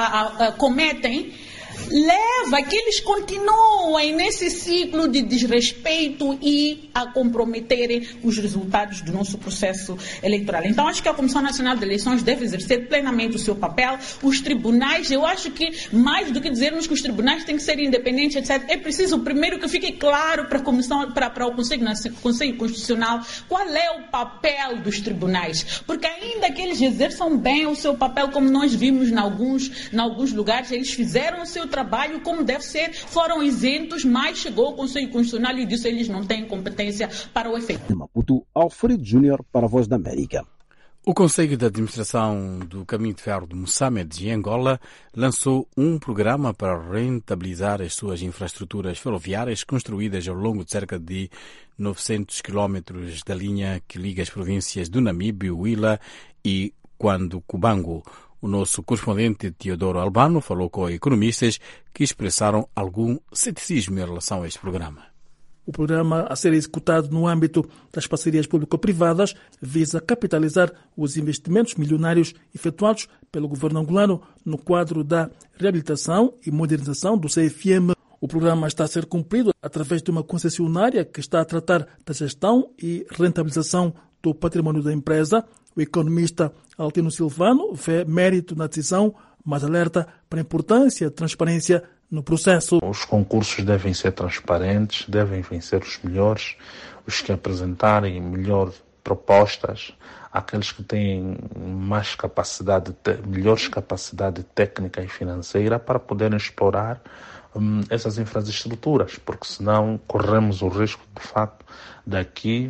cometem, leva que eles continuem nesse ciclo de desrespeito e a comprometerem os resultados do nosso processo eleitoral. Então, acho que a Comissão Nacional de Eleições deve exercer plenamente o seu papel. Os tribunais, eu acho que mais do que dizermos que os tribunais têm que ser independentes, etc., é preciso primeiro que fique claro para o Conselho Constitucional qual é o papel dos tribunais. Porque ainda que eles exerçam bem o seu papel, como nós vimos em alguns lugares, eles fizeram o seu trabalho como deve ser, foram isentos, mas chegou o Conselho Constitucional e disse que eles não têm competência para o efeito. De Maputo, Alfredo Júnior para a Voz da América. O Conselho de Administração do Caminho de Ferro de Moçambique, em Angola, lançou um programa para rentabilizar as suas infraestruturas ferroviárias construídas ao longo de cerca de 900 quilómetros da linha que liga as províncias do Namibe, Huila e Cubango. O nosso correspondente Teodoro Albano falou com economistas que expressaram algum ceticismo em relação a este programa. O programa a ser executado no âmbito das parcerias público-privadas visa capitalizar os investimentos milionários efetuados pelo governo angolano no quadro da reabilitação e modernização do CFM. O programa está a ser cumprido através de uma concessionária que está a tratar da gestão e rentabilização do patrimônio da empresa. O economista Altino Silvano vê mérito na decisão, mas alerta para a importância de transparência no processo. Os concursos devem ser transparentes, devem vencer os melhores, os que apresentarem melhores propostas, aqueles que têm mais melhores capacidade técnica e financeira para poderem explorar essas infraestruturas, porque senão corremos o risco, de facto, daqui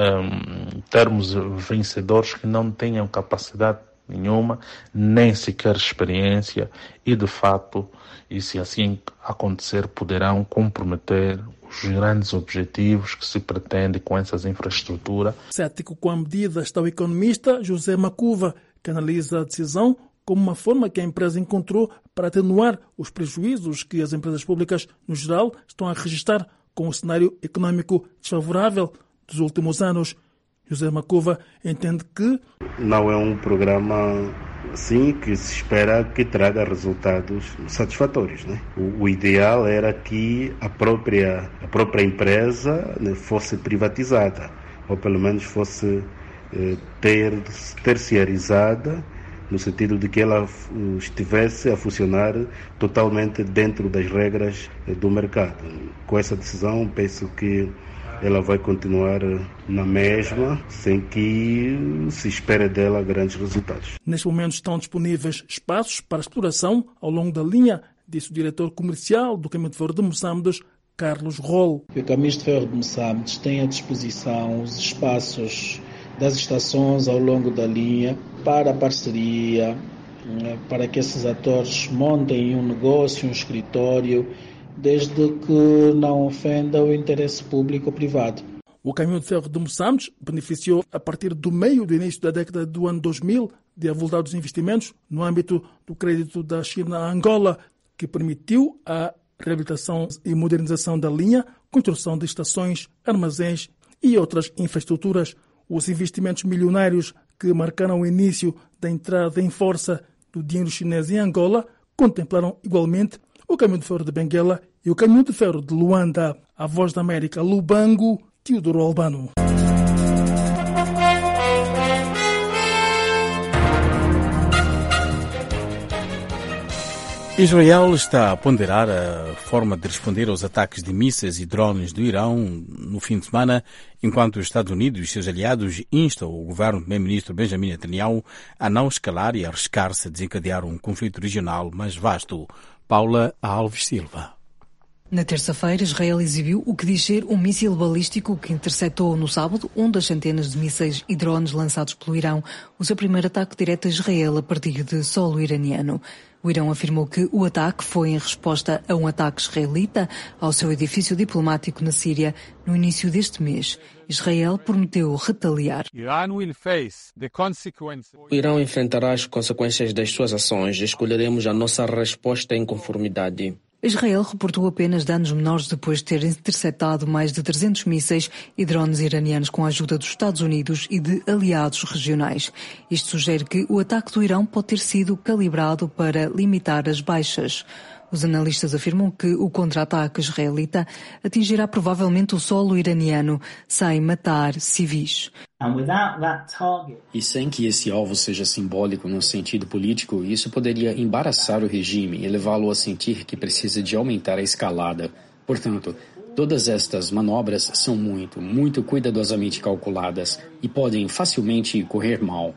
termos vencedores que não tenham capacidade nenhuma, nem sequer experiência e, de facto, e se assim acontecer, poderão comprometer os grandes objetivos que se pretende com essas infraestruturas. Cético com a medida está o economista José Macuva, que analisa a decisão como uma forma que a empresa encontrou para atenuar os prejuízos que as empresas públicas, no geral, estão a registrar com o cenário econômico desfavorável dos últimos anos. José Macuva entende que não é um programa assim que se espera que traga resultados satisfatórios, né? O ideal era que a própria empresa, né, fosse privatizada, ou pelo menos fosse terciarizada, no sentido de que ela estivesse a funcionar totalmente dentro das regras do mercado. Com essa decisão, penso que ela vai continuar na mesma, sem que se espere dela grandes resultados. Neste momento estão disponíveis espaços para exploração ao longo da linha, disse o diretor comercial do Caminho de Ferro de Moçambique, Carlos Rol. O Caminho de Ferro de Moçambique tem à disposição os espaços das estações ao longo da linha para a parceria, para que esses atores montem um negócio, um escritório, desde que não ofenda o interesse público ou privado. O Caminho de Ferro de Moçambique beneficiou, a partir do meio do início da década do ano 2000, de avultados investimentos no âmbito do crédito da China a Angola, que permitiu a reabilitação e modernização da linha, construção de estações, armazéns e outras infraestruturas. Os investimentos milionários que marcaram o início da entrada em força do dinheiro chinês em Angola contemplaram igualmente o Caminho de Ferro de Benguela e o Caminho de Ferro de Luanda. A Voz da América, Lubango, Teodoro Albano. Israel está a ponderar a forma de responder aos ataques de mísseis e drones do Irão no fim de semana, enquanto os Estados Unidos e seus aliados instam o governo do primeiro-ministro Benjamin Netanyahu a não escalar e arriscar-se a desencadear um conflito regional mais vasto. Paula Alves Silva. Na terça-feira, Israel exibiu o que diz ser um míssil balístico que interceptou no sábado um das centenas de mísseis e drones lançados pelo Irão, o seu primeiro ataque direto a Israel a partir de solo iraniano. O Irão afirmou que o ataque foi em resposta a um ataque israelita ao seu edifício diplomático na Síria no início deste mês. Israel prometeu retaliar. O Irão enfrentará as consequências das suas ações e escolheremos a nossa resposta em conformidade. Israel reportou apenas danos menores depois de ter interceptado mais de 300 mísseis e drones iranianos com a ajuda dos Estados Unidos e de aliados regionais. Isto sugere que o ataque do Irão pode ter sido calibrado para limitar as baixas. Os analistas afirmam que o contra-ataque israelita atingirá provavelmente o solo iraniano, sem matar civis. E sem que esse alvo seja simbólico no sentido político, isso poderia embaraçar o regime e levá-lo a sentir que precisa de aumentar a escalada. Portanto, todas estas manobras são muito cuidadosamente calculadas e podem facilmente correr mal.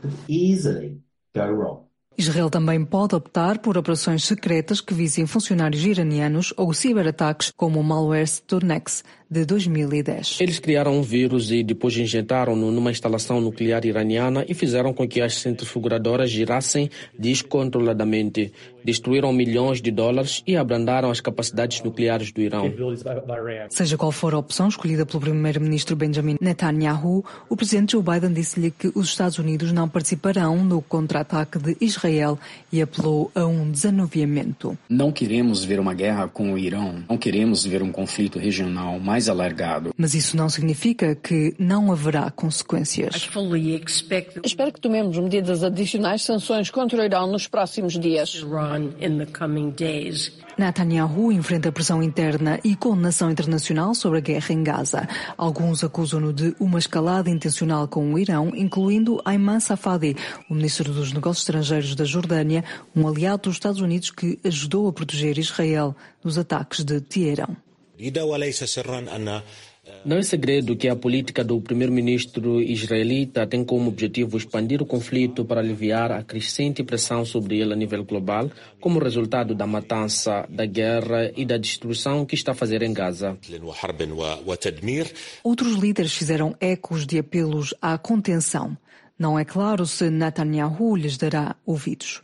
Israel também pode optar por operações secretas que visem funcionários iranianos ou ciberataques como o malware Stornex de 2010. Eles criaram um vírus e depois injetaram-no numa instalação nuclear iraniana e fizeram com que as centrifugadoras girassem descontroladamente. Destruíram milhões de dólares e abrandaram as capacidades nucleares do Irão. Seja qual for a opção escolhida pelo primeiro-ministro Benjamin Netanyahu, o presidente Joe Biden disse-lhe que os Estados Unidos não participarão no contra-ataque de Israel e apelou a um desanuviamento. Não queremos ver uma guerra com o Irão, não queremos ver um conflito regional mais alargado. Mas isso não significa que não haverá consequências. Espero que tomemos medidas adicionais de sanções contra o Irão nos próximos dias. Netanyahu enfrenta pressão interna e condenação internacional sobre a guerra em Gaza. Alguns acusam-no de uma escalada intencional com o Irão, incluindo Ayman Safadi, o ministro dos Negócios Estrangeiros da Jordânia, um aliado dos Estados Unidos que ajudou a proteger Israel dos ataques de Teherão. Não é segredo que a política do primeiro-ministro israelita tem como objetivo expandir o conflito para aliviar a crescente pressão sobre ele a nível global, como resultado da matança, da guerra e da destruição que está a fazer em Gaza. Outros líderes fizeram ecos de apelos à contenção. Não é claro se Netanyahu lhes dará ouvidos.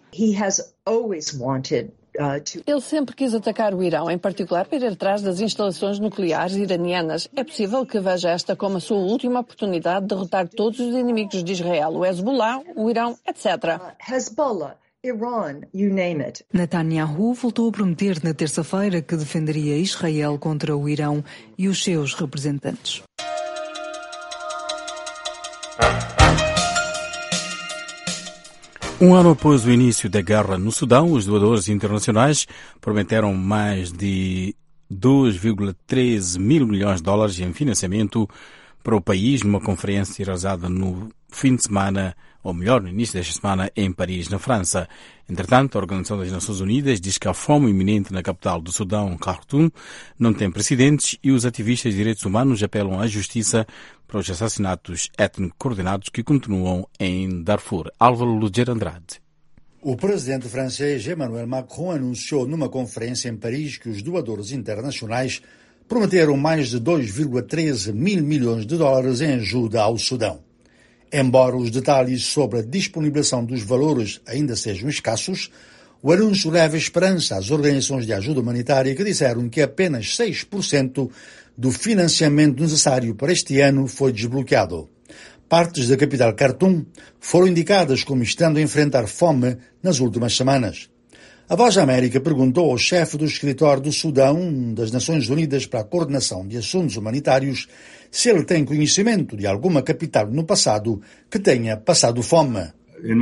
Ele sempre quis atacar o Irão, em particular para ir atrás das instalações nucleares iranianas. É possível que veja esta como a sua última oportunidade de derrotar todos os inimigos de Israel, o Hezbollah, o Irão, etc. Iran, you name it. Netanyahu voltou a prometer na terça-feira que defenderia Israel contra o Irão e os seus representantes. Um ano após o início da guerra no Sudão, os doadores internacionais prometeram mais de 2,3 mil milhões de dólares em financiamento para o país numa conferência realizada no fim de semana, ou melhor, no início desta semana, em Paris, na França. Entretanto, a Organização das Nações Unidas diz que a fome iminente na capital do Sudão, Khartoum, não tem precedentes e os ativistas de direitos humanos apelam à justiça para os assassinatos étnicos coordenados que continuam em Darfur. Álvaro Luger Andrade. O presidente francês Emmanuel Macron anunciou numa conferência em Paris que os doadores internacionais prometeram mais de 2,13 mil milhões de dólares em ajuda ao Sudão. Embora os detalhes sobre a disponibilização dos valores ainda sejam escassos, o anúncio leva esperança às organizações de ajuda humanitária que disseram que apenas 6% do financiamento necessário para este ano foi desbloqueado. Partes da capital Khartoum foram indicadas como estando a enfrentar fome nas últimas semanas. A Voz da América perguntou ao chefe do escritório do Sudão das Nações Unidas para a Coordenação de Assuntos Humanitários se ele tem conhecimento de alguma capital no passado que tenha passado fome.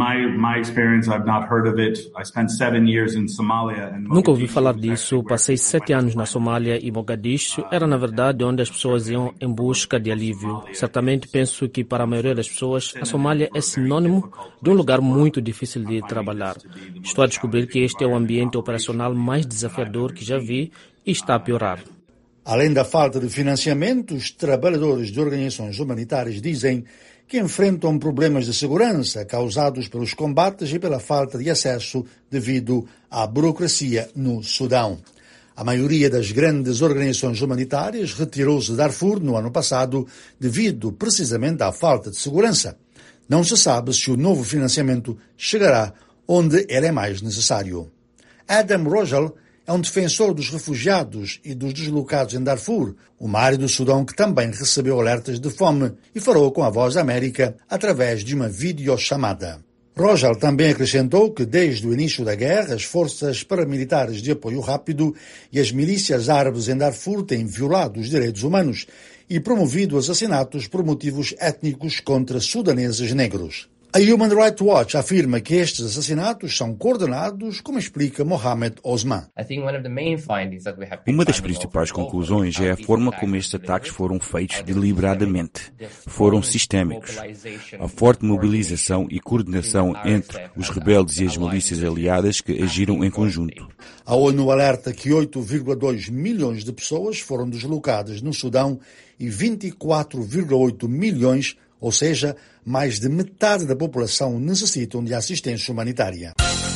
Nunca ouvi falar disso. Passei 7 anos na Somália e Mogadishu era, na verdade, onde as pessoas iam em busca de alívio. Certamente penso que, para a maioria das pessoas, a Somália é sinônimo de um lugar muito difícil de trabalhar. Estou a descobrir que este é o ambiente operacional mais desafiador que já vi e está a piorar. Além da falta de financiamento, os trabalhadores de organizações humanitárias dizem que enfrentam problemas de segurança causados pelos combates e pela falta de acesso devido à burocracia no Sudão. A maioria das grandes organizações humanitárias retirou-se de Darfur no ano passado devido precisamente à falta de segurança. Não se sabe se o novo financiamento chegará onde ele é mais necessário. Adam Rogel é um defensor dos refugiados e dos deslocados em Darfur, uma área do Sudão que também recebeu alertas de fome, e falou com a Voz da América através de uma videochamada. Rogel também acrescentou que desde o início da guerra as forças paramilitares de apoio rápido e as milícias árabes em Darfur têm violado os direitos humanos e promovido assassinatos por motivos étnicos contra sudaneses negros. A Human Rights Watch afirma que estes assassinatos são coordenados, como explica Mohamed Osman. Uma das principais conclusões é a forma como estes ataques foram feitos deliberadamente. Foram sistémicos. A forte mobilização e coordenação entre os rebeldes e as milícias aliadas que agiram em conjunto. A ONU alerta que 8,2 milhões de pessoas foram deslocadas no Sudão e 24,8 milhões, ou seja, mais de metade da população necessitam de assistência humanitária.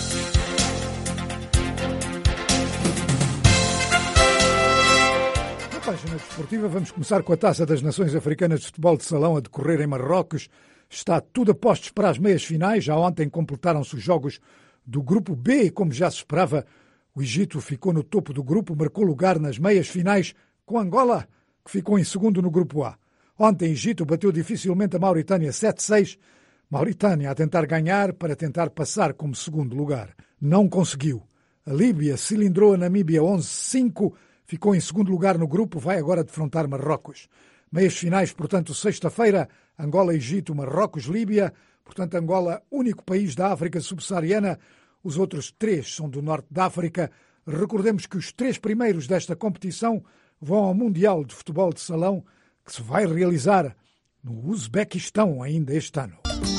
Na página desportiva vamos começar com a Taça das Nações Africanas de Futebol de Salão a decorrer em Marrocos. Está tudo a postos para as meias finais. Já ontem completaram-se os jogos do Grupo B e, como já se esperava, o Egito ficou no topo do grupo, marcou lugar nas meias finais com Angola, que ficou em segundo no Grupo A. Ontem, Egito bateu dificilmente a Mauritânia 7-6. Mauritânia a tentar ganhar para tentar passar como segundo lugar. Não conseguiu. A Líbia cilindrou a Namíbia 11-5, ficou em segundo lugar no grupo, vai agora defrontar Marrocos. Meias finais, portanto, sexta-feira, Angola-Egito, Marrocos-Líbia. Portanto, Angola, único país da África subsaariana. Os outros 3 são do norte da África. Recordemos que os 3 primeiros desta competição vão ao Mundial de Futebol de Salão, que se vai realizar no Uzbequistão ainda este ano.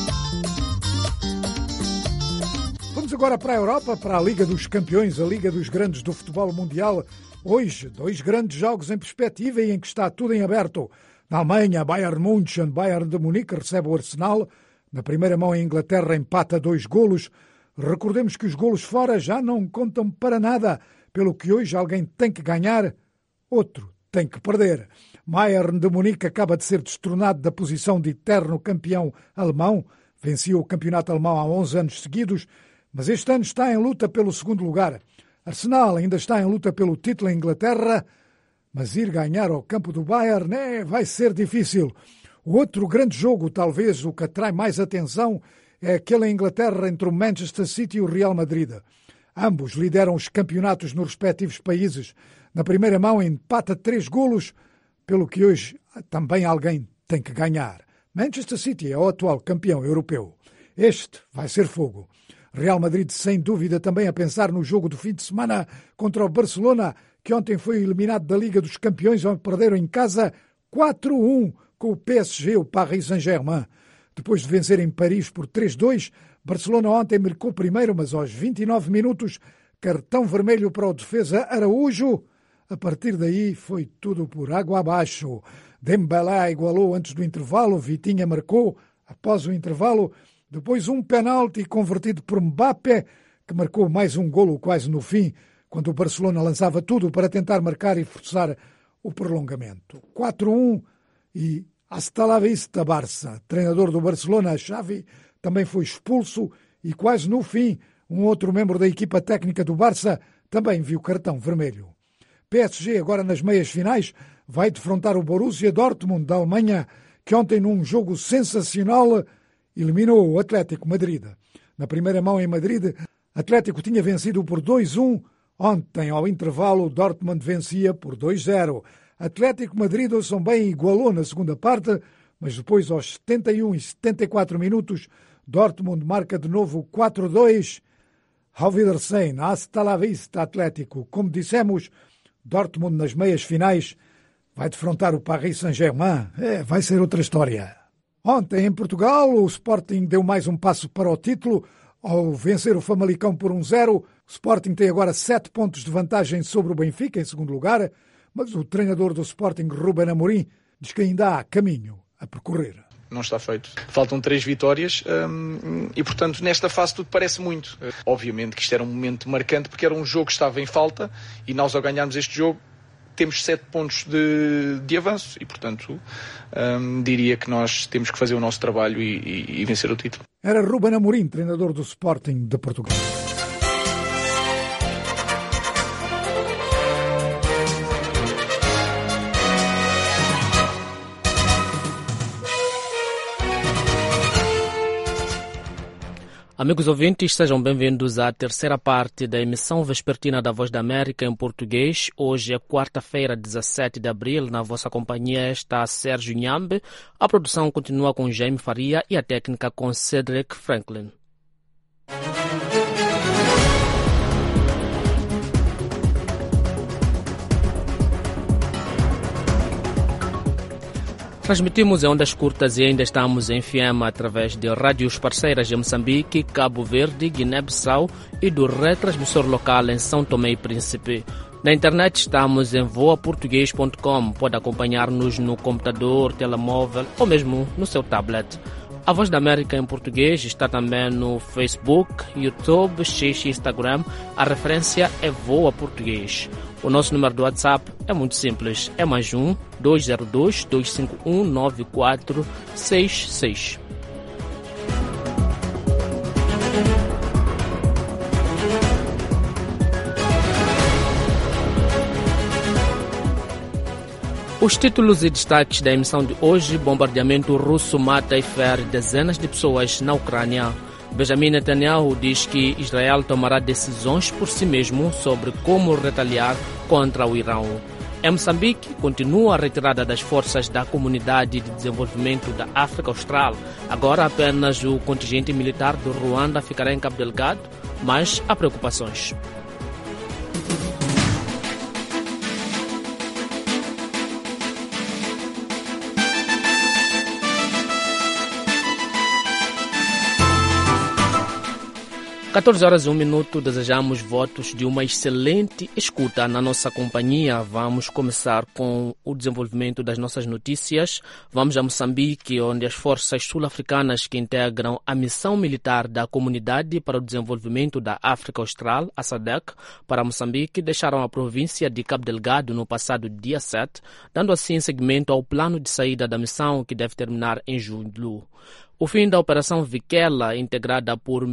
Vamos agora para a Europa, para a Liga dos Campeões, a Liga dos Grandes do Futebol Mundial. Hoje, 2 grandes jogos em perspectiva e em que está tudo em aberto. Na Alemanha, Bayern München, Bayern de Munique recebe o Arsenal. Na primeira mão, a Inglaterra empata 2-2. Recordemos que os golos fora já não contam para nada, pelo que hoje alguém tem que ganhar, outro tem que perder. Bayern de Munique acaba de ser destronado da posição de eterno campeão alemão. Venceu o campeonato alemão há 11 anos seguidos, mas este ano está em luta pelo segundo lugar. Arsenal ainda está em luta pelo título em Inglaterra, mas ir ganhar ao campo do Bayern vai ser difícil. O outro grande jogo, talvez o que atrai mais atenção, é aquele em Inglaterra entre o Manchester City e o Real Madrid. Ambos lideram os campeonatos nos respectivos países. Na primeira mão empata 3-2, pelo que hoje também alguém tem que ganhar. Manchester City é o atual campeão europeu. Este vai ser fogo. Real Madrid, sem dúvida, também a pensar no jogo do fim de semana contra o Barcelona, que ontem foi eliminado da Liga dos Campeões, onde perderam em casa 4-1 com o PSG, o Paris Saint-Germain. Depois de vencer em Paris por 3-2, Barcelona ontem marcou primeiro, mas aos 29 minutos, cartão vermelho para o defesa Araújo. A partir daí foi tudo por água abaixo. Dembélé igualou antes do intervalo, Vitinha marcou após o intervalo, depois um penalti convertido por Mbappé, que marcou mais um golo quase no fim, quando o Barcelona lançava tudo para tentar marcar e forçar o prolongamento. 4-1 e hasta la vista, Barça. Treinador do Barcelona, Xavi, também foi expulso e quase no fim um outro membro da equipa técnica do Barça também viu cartão vermelho. PSG, agora nas meias finais, vai defrontar o Borussia Dortmund da Alemanha, que ontem num jogo sensacional eliminou o Atlético Madrid. Na primeira mão em Madrid, Atlético tinha vencido por 2-1. Ontem, ao intervalo, Dortmund vencia por 2-0. Atlético Madrid, ouçam bem, igualou na segunda parte, mas depois, aos 71 e 74 minutos, Dortmund marca de novo 4-2. Auf Wiedersehen, hasta la vista, Atlético. Como dissemos, Dortmund nas meias finais vai defrontar o Paris Saint-Germain. Vai ser outra história. Ontem, em Portugal, o Sporting deu mais um passo para o título ao vencer o Famalicão por 1-0. O Sporting tem agora 7 pontos de vantagem sobre o Benfica, em segundo lugar, mas o treinador do Sporting, Ruben Amorim, diz que ainda há caminho a percorrer. não está feito. Faltam 3 vitórias e, portanto, nesta fase tudo parece muito. Obviamente que isto era um momento marcante porque era um jogo que estava em falta e nós, ao ganharmos este jogo, temos 7 pontos de avanço e, portanto, diria que nós temos que fazer o nosso trabalho e vencer o título. Era Ruben Amorim, treinador do Sporting de Portugal. Amigos ouvintes, sejam bem-vindos à terceira parte da emissão vespertina da Voz da América em português. Hoje é quarta-feira, 17 de abril. Na vossa companhia está Sérgio Nhambe. A produção continua com Jaime Faria e a técnica com Cedric Franklin. Transmitimos em ondas curtas e ainda estamos em FM através de rádios parceiras em Moçambique, Cabo Verde, Guiné-Bissau e do retransmissor local em São Tomé e Príncipe. Na internet estamos em voaportuguês.com. Pode acompanhar-nos no computador, telemóvel ou mesmo no seu tablet. A Voz da América em português está também no Facebook, YouTube, X e Instagram. A referência é Voa Português. O nosso número do WhatsApp é muito simples. É +1 202 251 9466. Os títulos e destaques da emissão de hoje: bombardeamento russo mata e fere dezenas de pessoas na Ucrânia. Benjamin Netanyahu diz que Israel tomará decisões por si mesmo sobre como retaliar contra o Irão. Em Moçambique, continua a retirada das forças da Comunidade de Desenvolvimento da África Austral. Agora apenas o contingente militar do Ruanda ficará em Cabo Delgado, mas há preocupações. 14h01, desejamos votos de uma excelente escuta na nossa companhia. Vamos começar com o desenvolvimento das nossas notícias. Vamos a Moçambique, onde as forças sul-africanas que integram a missão militar da Comunidade para o Desenvolvimento da África Austral, a SADC, para Moçambique, deixaram a província de Cabo Delgado no passado dia 7, dando assim seguimento ao plano de saída da missão que deve terminar em julho. O fim da Operação Vikela, integrada por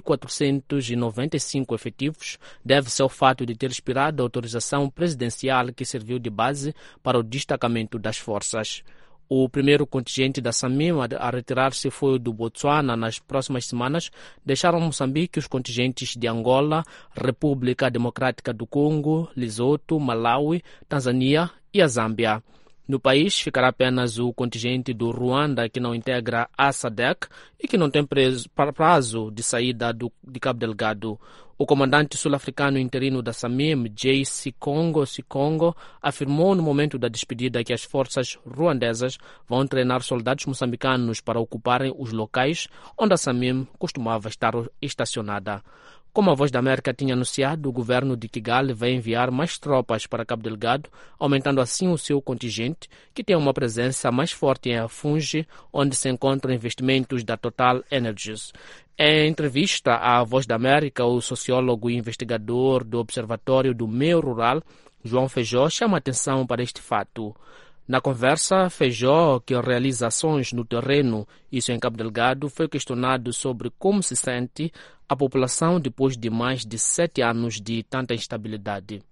1.495 efetivos, deve-se ao fato de ter expirado a autorização presidencial que serviu de base para o destacamento das forças. O primeiro contingente da SAMIM a retirar-se foi o do Botsuana. Nas próximas semanas, deixaram Moçambique os contingentes de Angola, República Democrática do Congo, Lesoto, Malawi, Tanzânia e a Zâmbia. No país ficará apenas o contingente do Ruanda, que não integra a SADC e que não tem prazo de saída de Cabo Delgado. O comandante sul-africano interino da SAMIM, J. Sikongo, afirmou no momento da despedida que as forças ruandesas vão treinar soldados moçambicanos para ocuparem os locais onde a SAMIM costumava estar estacionada. Como a Voz da América tinha anunciado, o governo de Kigali vai enviar mais tropas para Cabo Delgado, aumentando assim o seu contingente, que tem uma presença mais forte em Afungi, onde se encontram investimentos da Total Energies. Em entrevista à Voz da América, o sociólogo e investigador do Observatório do Meio Rural, João Feijó, chama atenção para este fato. Na conversa, Feijó, que realiza ações no terreno, isso em Cabo Delgado, foi questionado sobre como se sente a população depois de mais de 7 anos de tanta instabilidade.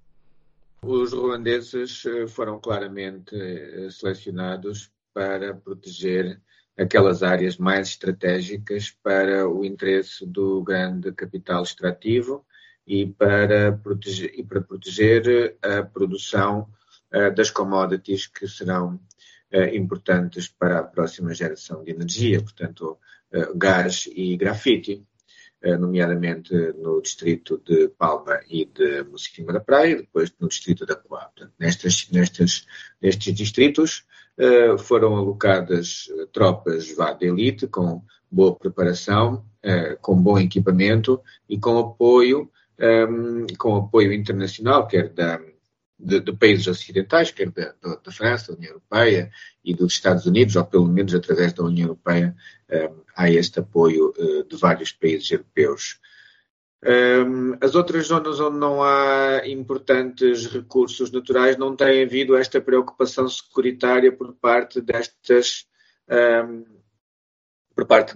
Os ruandeses foram claramente selecionados para proteger aquelas áreas mais estratégicas para o interesse do grande capital extrativo e para proteger a produção das commodities que serão importantes para a próxima geração de energia, portanto, gás e grafite, nomeadamente no distrito de Palma e de Mocima da Praia, e depois no distrito da Coab. Nestes distritos foram alocadas tropas de elite com boa preparação, com bom equipamento e com apoio internacional, quer de países ocidentais, quer da França, da União Europeia e dos Estados Unidos, ou pelo menos através da União Europeia, há este apoio de vários países europeus. As outras zonas onde não há importantes recursos naturais não tem havido esta preocupação securitária por parte destas, por parte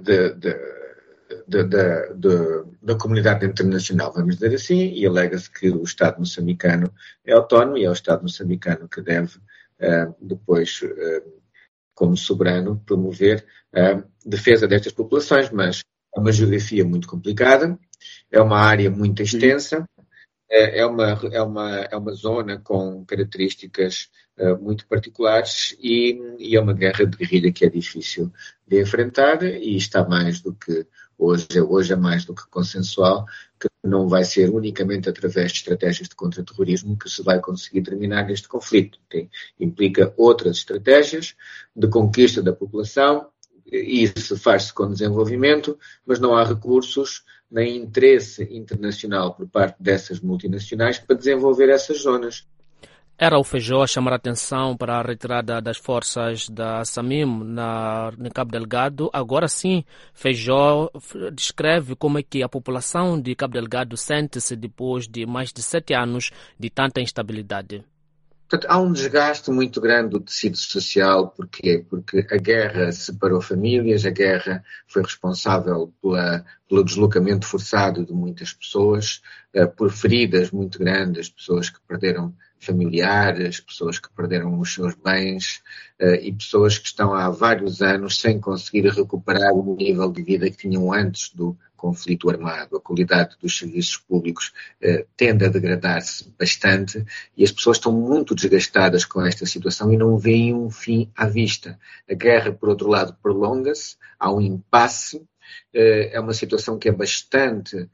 da comunidade internacional, vamos dizer assim, e alega-se que o Estado moçambicano é autónomo e é o Estado moçambicano que deve depois, como soberano, promover a defesa destas populações, mas é uma geografia muito complicada, é uma área muito extensa, é uma zona com características muito particulares e é uma guerra de guerrilha que é difícil de enfrentar e está mais do que hoje é mais do que consensual que não vai ser unicamente através de estratégias de contra-terrorismo que se vai conseguir terminar este conflito. Implica outras estratégias de conquista da população. Isso faz-se com desenvolvimento, mas não há recursos nem interesse internacional por parte dessas multinacionais para desenvolver essas zonas. Era o Feijó a chamar a atenção para a retirada das forças da SAMIM no Cabo Delgado. Agora sim, Feijó descreve como é que a população de Cabo Delgado sente-se depois de mais de 7 anos de tanta instabilidade. Portanto, há um desgaste muito grande do tecido social. Porquê? Porque a guerra separou famílias, a guerra foi responsável pelo deslocamento forçado de muitas pessoas, por feridas muito grandes, pessoas que perderam familiares, pessoas que perderam os seus bens e pessoas que estão há vários anos sem conseguir recuperar o nível de vida que tinham antes do conflito armado. A qualidade dos serviços públicos tende a degradar-se bastante e as pessoas estão muito desgastadas com esta situação e não veem um fim à vista. A guerra, por outro lado, prolonga-se, há um impasse, é uma situação que é bastante,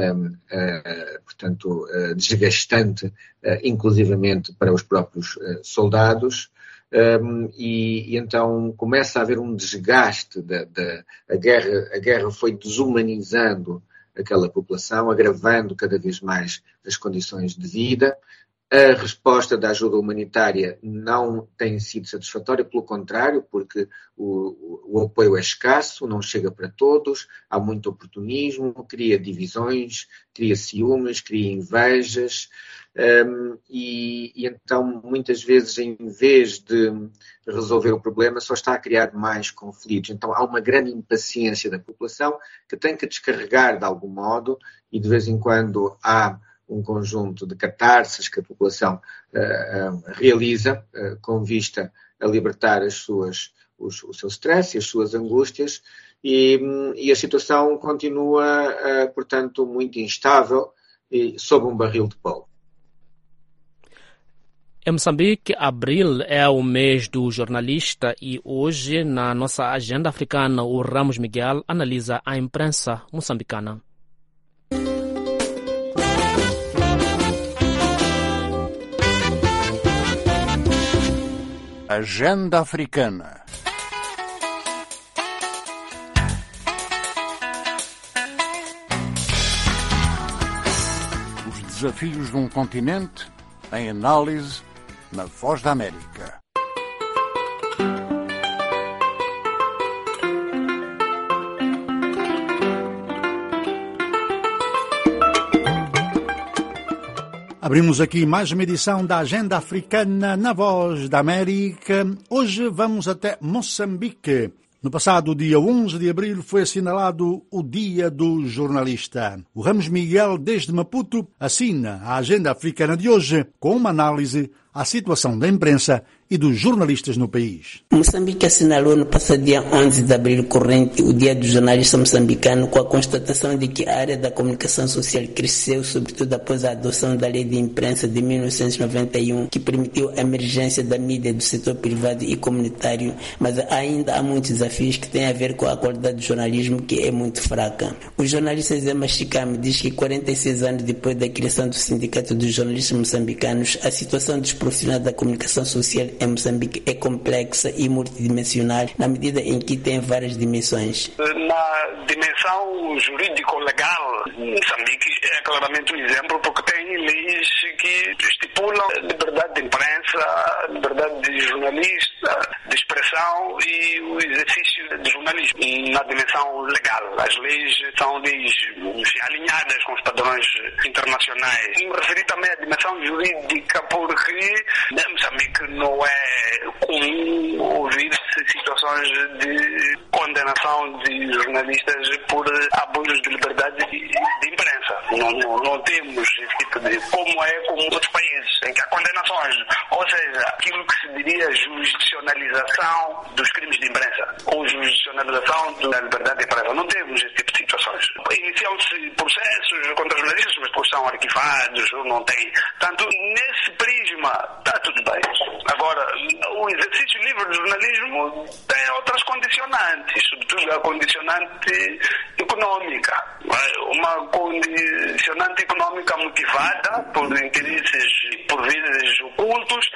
desgastante, inclusivamente para os próprios soldados. E então começa a haver um desgaste a guerra foi desumanizando aquela população, agravando cada vez mais as condições de vida. A resposta da ajuda humanitária não tem sido satisfatória, pelo contrário, porque o apoio é escasso, não chega para todos, há muito oportunismo, cria divisões, cria ciúmes, cria invejas, e então muitas vezes em vez de resolver o problema só está a criar mais conflitos. Então há uma grande impaciência da população que tem que descarregar de algum modo e de vez em quando há um conjunto de catarses que a população realiza com vista a libertar o seu stress e as suas angústias e a situação continua, portanto, muito instável e sob um barril de pólvora. Em Moçambique, abril é o mês do jornalista e hoje, na nossa agenda africana, o Ramos Miguel analisa a imprensa moçambicana. Agenda Africana. Os desafios de um continente em análise na Voz da América. Abrimos aqui mais uma edição da Agenda Africana na Voz da América. Hoje vamos até Moçambique. No passado dia 11 de abril foi assinalado o Dia do Jornalista. O Ramos Miguel, desde Maputo, assina a Agenda Africana de hoje com uma análise à situação da imprensa e dos jornalistas no país. Moçambique assinalou no passado dia 11 de abril corrente o Dia do Jornalista Moçambicano com a constatação de que a área da comunicação social cresceu, sobretudo após a adoção da Lei de Imprensa de 1991, que permitiu a emergência da mídia do setor privado e comunitário, mas ainda há muitos desafios que têm a ver com a qualidade do jornalismo, que é muito fraca. O jornalista Zé Machicame diz que 46 anos depois da criação do Sindicato dos Jornalistas Moçambicanos, a situação dos profissionais da comunicação social em Moçambique é complexa e multidimensional, na medida em que tem várias dimensões. Na dimensão jurídico-legal, Moçambique é claramente um exemplo, porque tem leis que estipulam liberdade de imprensa, liberdade de jornalista, de expressão e o exercício de jornalismo. Na dimensão legal, as leis são leis alinhadas com os padrões internacionais. Me referi também à dimensão jurídica, porque Moçambique não é comum ouvir-se situações de condenação de jornalistas por abusos de liberdade de imprensa. Não temos esse tipo de... como outros países, em que há condenações, ou seja, aquilo que se diria jurisdicionalização dos crimes de imprensa, ou jurisdicionalização da liberdade de imprensa. Não temos esse tipo de situações. Iniciam-se processos contra jornalistas, mas depois são arquivados, ou não tem. Portanto, nesse prisma, está tudo bem. Agora, o exercício livre do jornalismo tem outras condicionantes, sobretudo a condicionante econômica. Uma condicionante econômica motivada por interesses, por vezes ocultos,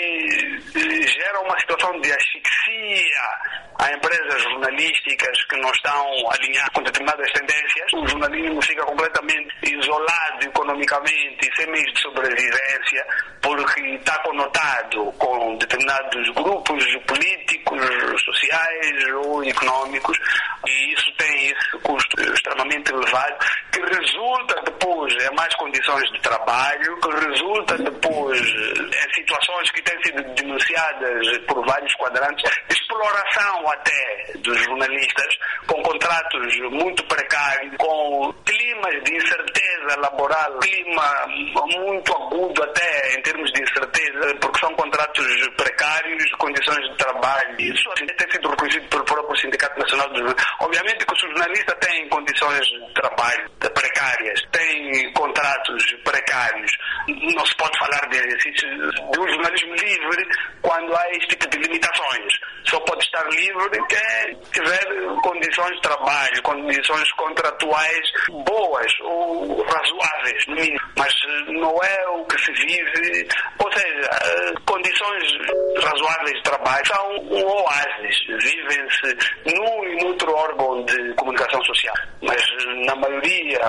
que geram uma situação de asfixia a empresas jornalísticas que não estão alinhadas com determinadas tendências. O jornalismo fica completamente isolado economicamente e sem meios de sobrevivência, porque está conotado com determinados grupos políticos, sociais ou econômicos, e isso tem esse custo extremamente elevado, que resulta depois em mais condições de trabalho, que resulta depois em situações que têm sido denunciadas por vários quadrantes, de exploração até dos jornalistas, com contratos muito precários, com climas de incerteza laboral, clima muito agudo até em termos de incerteza, porque são contratos precários, condições de trabalho. Isso tem sido reconhecido pelo próprio Sindicato Nacional dos Jornalistas. Obviamente que o jornalista tem condições de trabalho precárias, tem contratos precários. Não se pode falar de exercício de um jornalismo livre quando há este tipo de limitações. Só pode estar livre quem tiver condições de trabalho, condições contratuais boas ou razoáveis, no mínimo. Mas não é o que se vive, ou seja, condições razoáveis de trabalho são um oásis. Vivem-se num e noutro órgão de comunicação social, mas na maioria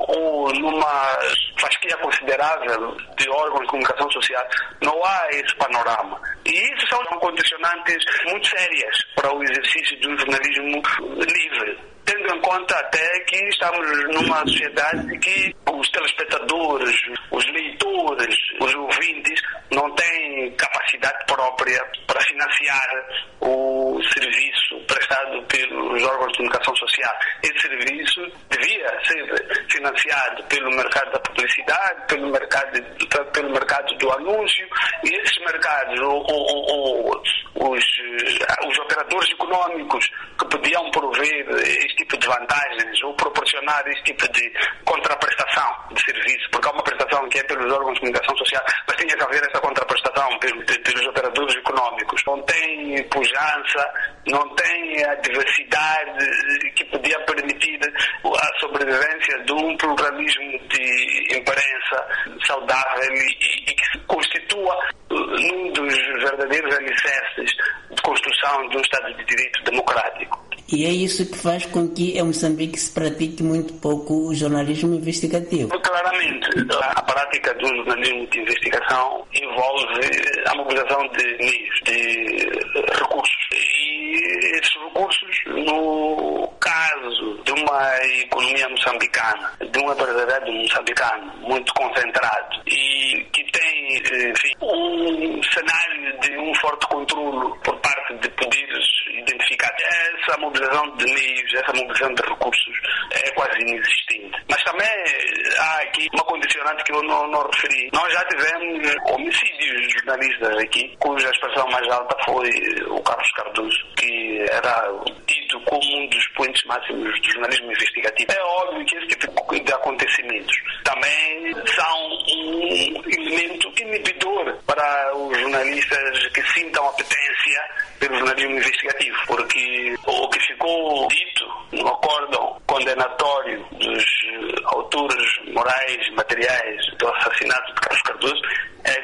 ou numa fasquia considerável de órgãos de comunicação social não há esse panorama. E isso são condicionantes muito sérias para o exercício de um jornalismo livre, tendo em conta até que estamos numa sociedade que os telespectadores, os leitores, os ouvintes não têm capacidade própria para financiar o serviço prestado pelos órgãos de comunicação social. Esse serviço devia ser financiado pelo mercado da publicidade, pelo mercado do anúncio, e esses mercados, os operadores econômicos que podiam prover este tipo de vantagens ou proporcionar este tipo de contraprestação de serviço, porque há uma prestação que é pelos órgãos de comunicação social, mas tinha que haver essa contraprestação pelos operadores econômicos. Não tem pujança, não tem a diversidade que podia permitir a sobrevivência de um pluralismo de imprensa saudável e que se constitua num dos verdadeiros alicerces de construção de um Estado de Direito democrático. E é isso que faz com que em Moçambique se pratique muito pouco o jornalismo investigativo. Claramente, a prática do jornalismo de investigação envolve a mobilização de meios, de recursos. E esses recursos, no caso de uma economia moçambicana, de um empresariado moçambicano muito concentrado e que tem, enfim, um cenário de um forte controle por parte de poderes identificados, essa mobilização de meios, essa mobilização de recursos é quase inexistente. Mas também há aqui uma condicionante que eu não referi. Nós já tivemos homicídios de jornalistas aqui, cuja expressão mais alta foi o Carlos Cardoso, que era tido como um dos expoentes máximos do jornalismo investigativo. É óbvio que esse tipo de acontecimentos também são um elemento inibidor para os jornalistas que sintam apetência pelo jornalismo investigativo, porque o que ficou dito no acórdão condenatório dos autores morais e materiais do assassinato de Carlos Cardoso é que tinha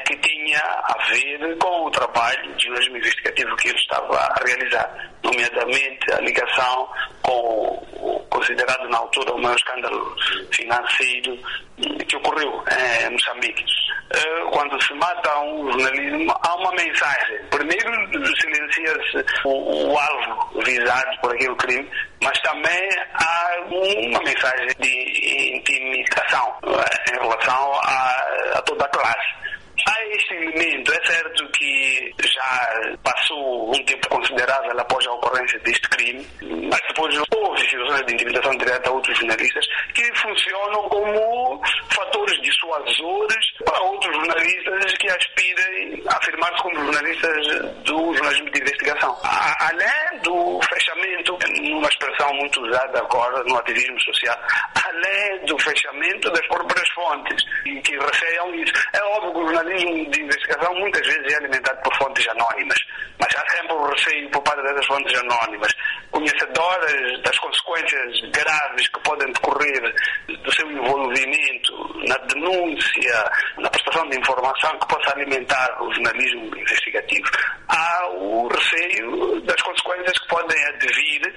tinha a ver com o trabalho de jornalismo investigativo que ele estava a realizar, nomeadamente a ligação com o considerado na altura o maior escândalo financeiro que ocorreu em Moçambique. Quando se mata um jornalismo, há uma mensagem. Primeiro, silencia-se o alvo visado por aquele crime, mas também há uma mensagem de intimidação em relação a toda a classe. Há este elemento, é certo que já passou um tempo considerável após a ocorrência deste crime, mas depois houve situações de intimidação direta a outros jornalistas que funcionam como fatores dissuasores para outros jornalistas que aspirem a afirmar-se como jornalistas do jornalismo de investigação. Além do fechamento, numa expressão muito usada agora no ativismo social, além do fechamento das próprias fontes que receiam isso. É óbvio que o jornalismo de investigação muitas vezes é alimentado por fontes anónimas, mas há sempre o receio por parte dessas fontes anónimas, conhecedoras das consequências graves que podem decorrer do seu envolvimento na denúncia, na prestação de informação que possa alimentar o jornalismo investigativo. Há o receio das consequências que podem advir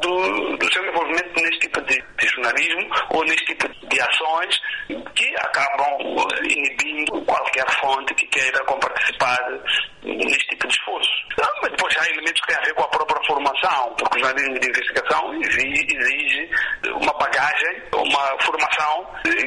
do seu envolvimento neste tipo de jornalismo ou neste tipo de ações que acabam inibindo qualquer fonte que queira participar neste tipo de esforço. Mas depois há elementos que têm a ver com a própria formação, porque o jornalismo de investigação exige uma bagagem, uma formação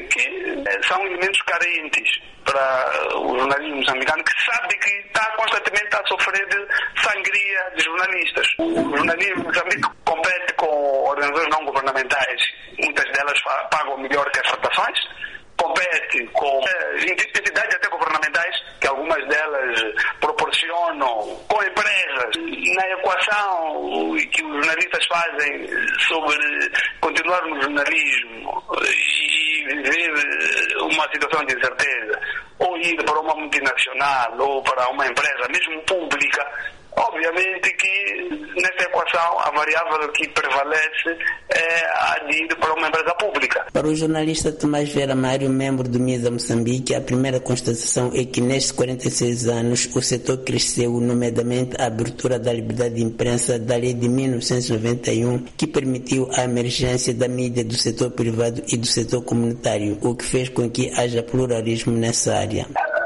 que são elementos carentes para o jornalismo moçambicano, que sabe que está constantemente a sofrer de sangria de jornalistas. O jornalismo moçambicano compete com organizações não governamentais, muitas delas pagam melhor que as fundações, compete com entidades até governamentais, que algumas delas proporcionam, com empresas. Na equação que os jornalistas fazem sobre continuar no jornalismo e viver uma situação de incerteza, ou ir para uma multinacional ou para uma empresa, mesmo pública, obviamente que nessa equação a variável que prevalece é a de ir para uma empresa pública. Para o jornalista Tomás Vera Mário, membro do MISA Moçambique, a primeira constatação é que nestes 46 anos o setor cresceu, nomeadamente a abertura da liberdade de imprensa da lei de 1991, que permitiu a emergência da mídia do setor privado e do setor comunitário, o que fez com que haja pluralismo nessa área.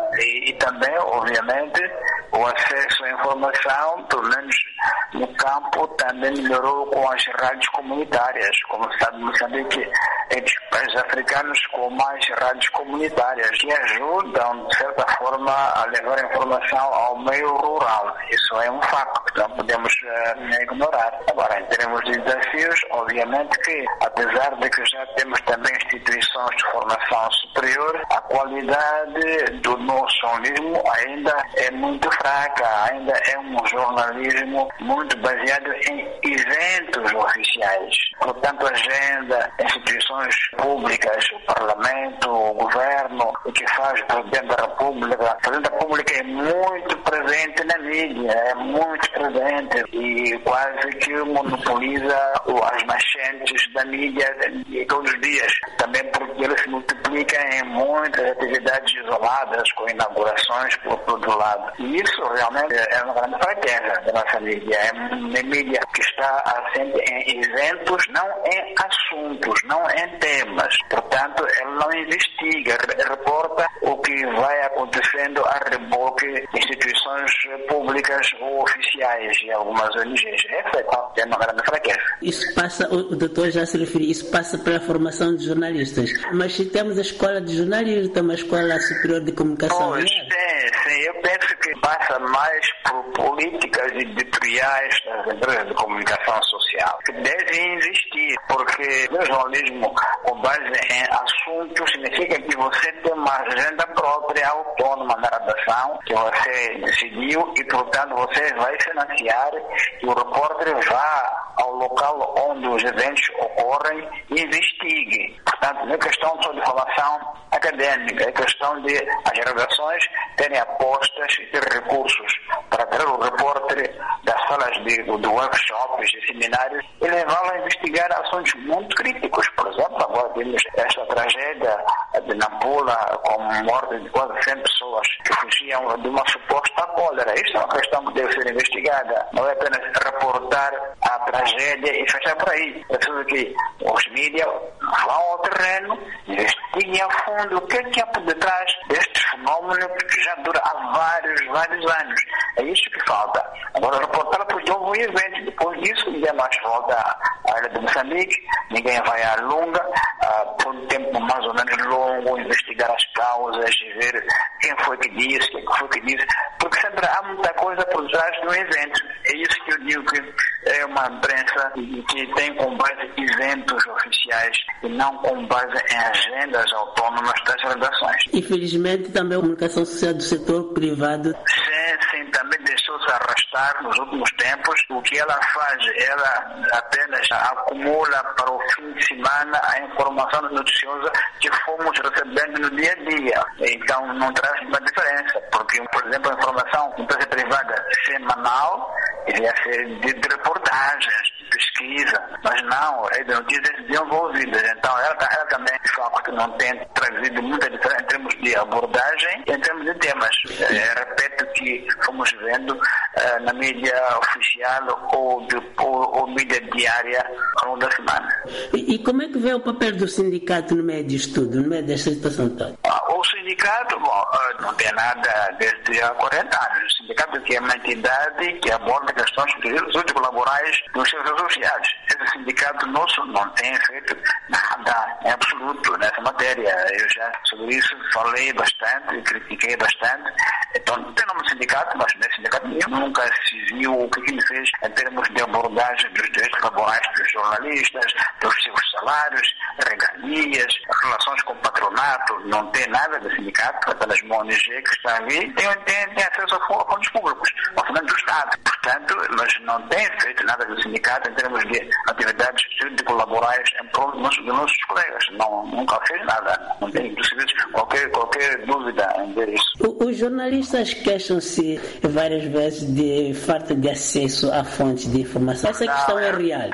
E também, obviamente, o acesso à informação, pelo menos no campo, também melhorou com as rádios comunitárias. Como se sabe, Moçambique é dos países africanos com mais rádios comunitárias, que ajudam, de certa forma, a levar a informação ao meio rural. Isso é um facto que não podemos ignorar. Agora, em termos de desafios, obviamente que, apesar de que já temos também instituições de formação superior, a qualidade do nosso jornalismo ainda é muito fraca, ainda é um jornalismo muito baseado em eventos oficiais. Portanto, a agenda, instituições públicas, o Parlamento, o Governo, o que faz o Presidente da República. O Presidente da República é muito presente na mídia, é muito presente e quase que monopoliza as manchetes da mídia todos os dias. Também porque ele se multiplica em muitas atividades isoladas, com inaugurações por todo lado. E isso realmente é uma grande fraqueza da nossa mídia. É uma mídia que está assente em eventos, não em assuntos, não em temas. Portanto, ela não investiga, reporta o que vai acontecendo a reboque de instituições públicas ou oficiais e algumas ONGs. Essa é uma grande fraqueza. Isso passa, o doutor já se referiu, isso passa pela formação de jornalistas. Mas se temos a escola de jornalismo, temos a escola superior de comunicação. Pois, sim, eu penso que passa mais por políticas editoriais das empresas de comunicação social, que devem existir, porque o jornalismo com base em assuntos significa que você tem uma agenda própria, autônoma na redação, que você decidiu e, portanto, você vai financiar que o repórter vá ao local onde os eventos ocorrem e investigue. Portanto, não é questão só de formação acadêmica, é questão de as redações terem apostas e ter recursos para ter o repórter da salas de workshops, de seminários, e levá-lo a investigar assuntos muito críticos. Por exemplo, agora temos esta tragédia de Nampula, com a morte de quase 100 pessoas que fugiam de uma suposta cólera. Isto é uma questão que deve ser investigada. Não é apenas reportar a tragédia e fechar por aí. É preciso que os mídias vão ao terreno, investiguem a fundo o que há por detrás deste fenômeno que já dura há vários anos. É isso que falta. Agora, reportar porque houve um evento. Depois disso, ninguém mais volta à área de Moçambique, ninguém vai à Lunga, por um tempo mais ou menos longo, investigar as causas e ver quem foi que disse, porque sempre há muita coisa por trás de um evento. É isso que eu digo que é uma imprensa que tem com base eventos oficiais e não com base em agendas autônomas das redações. Infelizmente, também a comunicação social do setor privado. Sim, também deixou-se arrastar nos últimos tempos. O que ela faz, ela apenas acumula para o fim de semana a informação noticiosa que fomos recebendo no dia a dia. Então não traz uma diferença, porque, por exemplo, a informação da empresa privada semanal iria ser de reportagens, de pesquisa, mas não, é de notícias desenvolvidas. Então ela também, de facto, não tem trazido muita diferença em termos de abordagem e em termos de temas. Repito que fomos vendo na mídia oficial ou mídia diária ao longo da semana. E como é que vê o papel do sindicato no meio disto tudo, no meio desta situação toda? O sindicato, não tem nada desde há 40 anos. O sindicato que é uma entidade que aborda questões de direitos laborais dos seus associados. Esse sindicato nosso não tem feito nada em absoluto nessa matéria. Eu já sobre isso falei bastante, critiquei bastante. Então tem nome sindicato, mas nesse sindicato nunca se viu o que ele fez em termos de abordagem dos direitos laborais dos jornalistas, dos seus salários, regalias, relações com o patronato. Não tem nada de sindicato, apenas uma ONG que está ali tem acesso a fundos públicos, ao fundamento do Estado. Portanto, mas não tem feito nada do sindicato em termos de atividades laborais em prol dos nossos colegas. Nunca fez nada. Não tem qualquer dúvida em ver isso. Os jornalistas queixam-se várias vezes de falta de acesso a fontes de informação. Essa questão é real?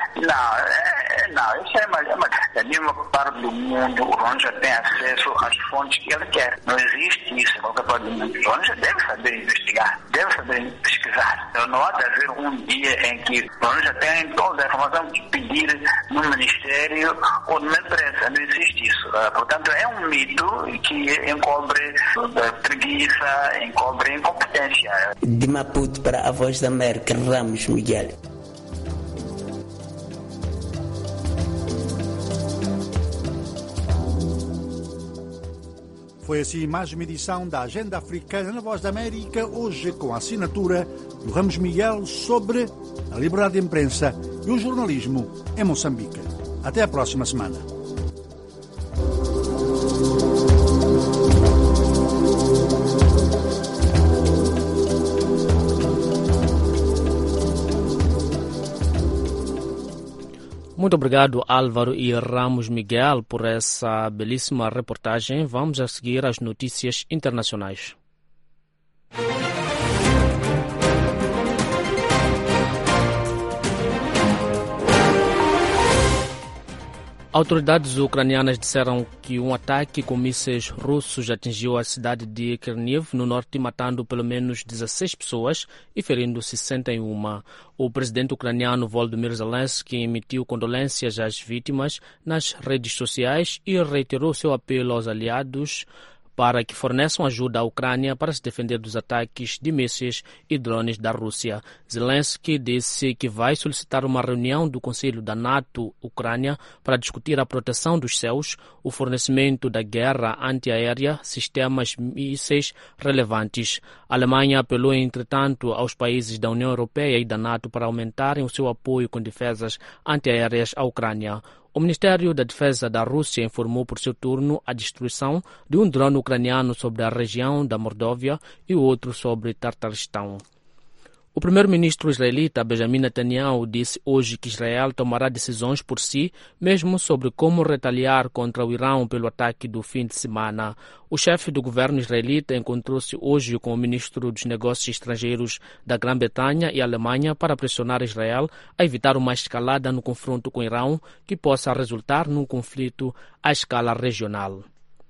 Não, isso é mais. Da mesma parte do mundo, o jornalista tem acesso às fontes que ele quer. Não existe isso em qualquer parte do mundo. O jornalista deve saber investigar, deve saber pesquisar. Então, não há de haver um dia em que o jornalista tem toda a informação que pedir no Ministério ou na imprensa. Não existe isso. Portanto, é um mito que encobre preguiça, encobre incompetência. De Maputo para a Voz da América, Ramos Miguel. Foi assim mais uma edição da Agenda Africana na Voz da América, hoje com a assinatura do Ramos Miguel sobre a liberdade de imprensa e o jornalismo em Moçambique. Até a próxima semana. Muito obrigado, Álvaro e Ramos Miguel, por essa belíssima reportagem. Vamos a seguir as notícias internacionais. Autoridades ucranianas disseram que um ataque com mísseis russos atingiu a cidade de Cherniv, no norte, matando pelo menos 16 pessoas e ferindo 61. O presidente ucraniano Volodymyr Zelensky emitiu condolências às vítimas nas redes sociais e reiterou seu apelo aos aliados para que forneçam ajuda à Ucrânia para se defender dos ataques de mísseis e drones da Rússia. Zelensky disse que vai solicitar uma reunião do Conselho da NATO-Ucrânia para discutir a proteção dos céus, o fornecimento da guerra antiaérea, sistemas mísseis relevantes. A Alemanha apelou, entretanto, aos países da União Europeia e da NATO para aumentarem o seu apoio com defesas antiaéreas à Ucrânia. O Ministério da Defesa da Rússia informou por seu turno a destruição de um drone ucraniano sobre a região da Mordóvia e outro sobre Tartaristão. O primeiro-ministro israelita Benjamin Netanyahu disse hoje que Israel tomará decisões por si, mesmo sobre como retaliar contra o Irão pelo ataque do fim de semana. O chefe do governo israelita encontrou-se hoje com o ministro dos Negócios Estrangeiros da Grã-Bretanha e Alemanha para pressionar Israel a evitar uma escalada no confronto com o Irão que possa resultar num conflito à escala regional.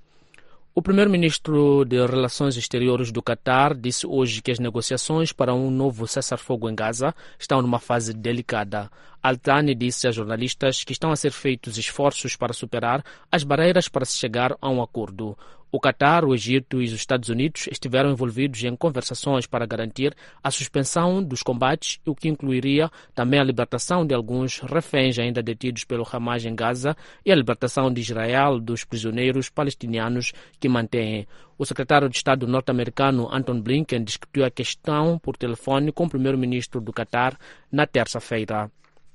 O primeiro-ministro de Relações Exteriores do Catar disse hoje que as negociações para um novo cessar-fogo em Gaza estão numa fase delicada. Al-Thani disse a jornalistas que estão a ser feitos esforços para superar as barreiras para se chegar a um acordo. O Catar, o Egito e os Estados Unidos estiveram envolvidos em conversações para garantir a suspensão dos combates, o que incluiria também a libertação de alguns reféns ainda detidos pelo Hamas em Gaza e a libertação de Israel dos prisioneiros palestinianos que mantêm. O secretário de Estado norte-americano Anton Blinken discutiu a questão por telefone com o primeiro-ministro do Catar na terça-feira.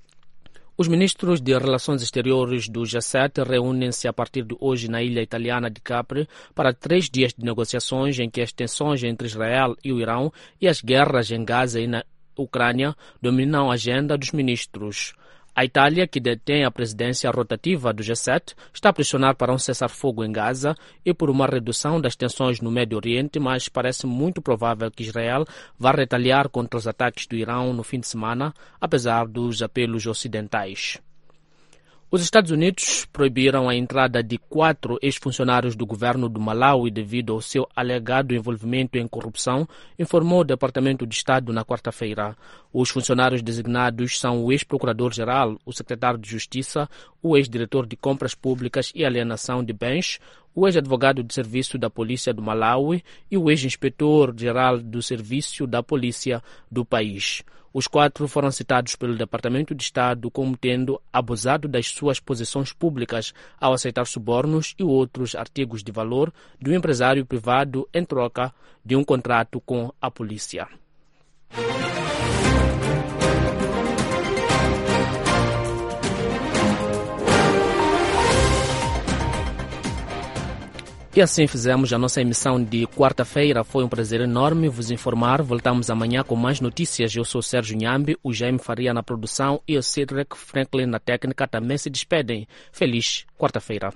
Os ministros de Relações Exteriores do G7 reúnem-se a partir de hoje na ilha italiana de Capri para 3 dias de negociações em que as tensões entre Israel e o Irão e as guerras em Gaza e na Ucrânia dominam a agenda dos ministros. A Itália, que detém a presidência rotativa do G7, está a pressionar para um cessar-fogo em Gaza e por uma redução das tensões no Médio Oriente, mas parece muito provável que Israel vá retaliar contra os ataques do Irão no fim de semana, apesar dos apelos ocidentais. Os Estados Unidos proibiram a entrada de 4 ex-funcionários do governo do Malawi devido ao seu alegado envolvimento em corrupção, informou o Departamento de Estado na quarta-feira. Os funcionários designados são o ex-procurador-geral, o secretário de Justiça, o ex-diretor de Compras Públicas e Alienação de Bens, o ex-advogado de serviço da Polícia do Malawi e o ex-inspetor-geral do Serviço da Polícia do país. Os 4 foram citados pelo Departamento de Estado como tendo abusado das suas posições públicas ao aceitar subornos e outros artigos de valor de um empresário privado em troca de um contrato com a polícia. E assim fizemos a nossa emissão de quarta-feira. Foi um prazer enorme vos informar. Voltamos amanhã com mais notícias. Eu sou o Sérgio Nhambi, o Jaime Faria na produção e o Cedric Franklin na técnica também se despedem. Feliz quarta-feira.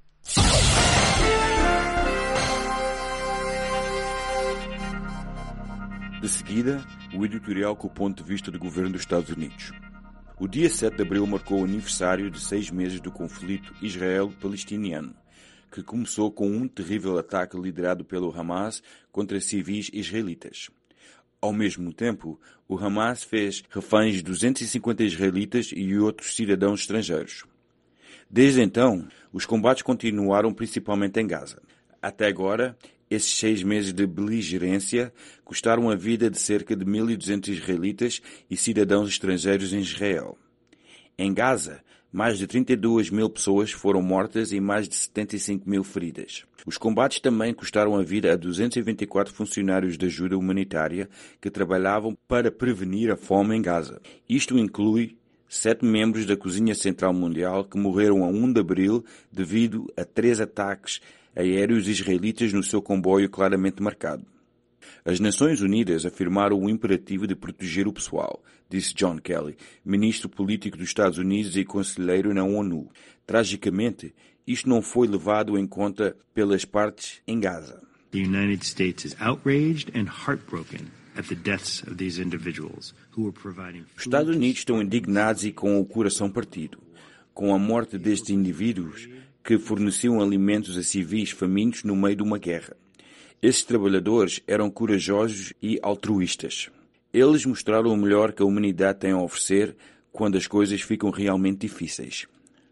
De seguida, o editorial com o ponto de vista do governo dos Estados Unidos. O dia 7 de abril marcou o aniversário de 6 meses do conflito israelo-palestiniano, que começou com um terrível ataque liderado pelo Hamas contra civis israelitas. Ao mesmo tempo, o Hamas fez reféns 250 israelitas e outros cidadãos estrangeiros. Desde então, os combates continuaram principalmente em Gaza. Até agora, esses 6 meses de beligerância custaram a vida de cerca de 1.200 israelitas e cidadãos estrangeiros em Israel. Em Gaza, mais de 32 mil pessoas foram mortas e mais de 75 mil feridas. Os combates também custaram a vida a 224 funcionários de ajuda humanitária que trabalhavam para prevenir a fome em Gaza. Isto inclui 7 membros da Cozinha Central Mundial que morreram a 1 de abril devido a 3 ataques aéreos israelitas no seu comboio claramente marcado. As Nações Unidas afirmaram o imperativo de proteger o pessoal, disse John Kelly, ministro político dos Estados Unidos e conselheiro na ONU. Tragicamente, isto não foi levado em conta pelas partes em Gaza. The United States is outraged and heartbroken at the deaths of these individuals who were providing food. Os Estados Unidos estão indignados e com o coração partido, com a morte destes indivíduos que forneciam alimentos a civis famintos no meio de uma guerra. Esses trabalhadores eram corajosos e altruístas. Eles mostraram o melhor que a humanidade tem a oferecer quando as coisas ficam realmente difíceis.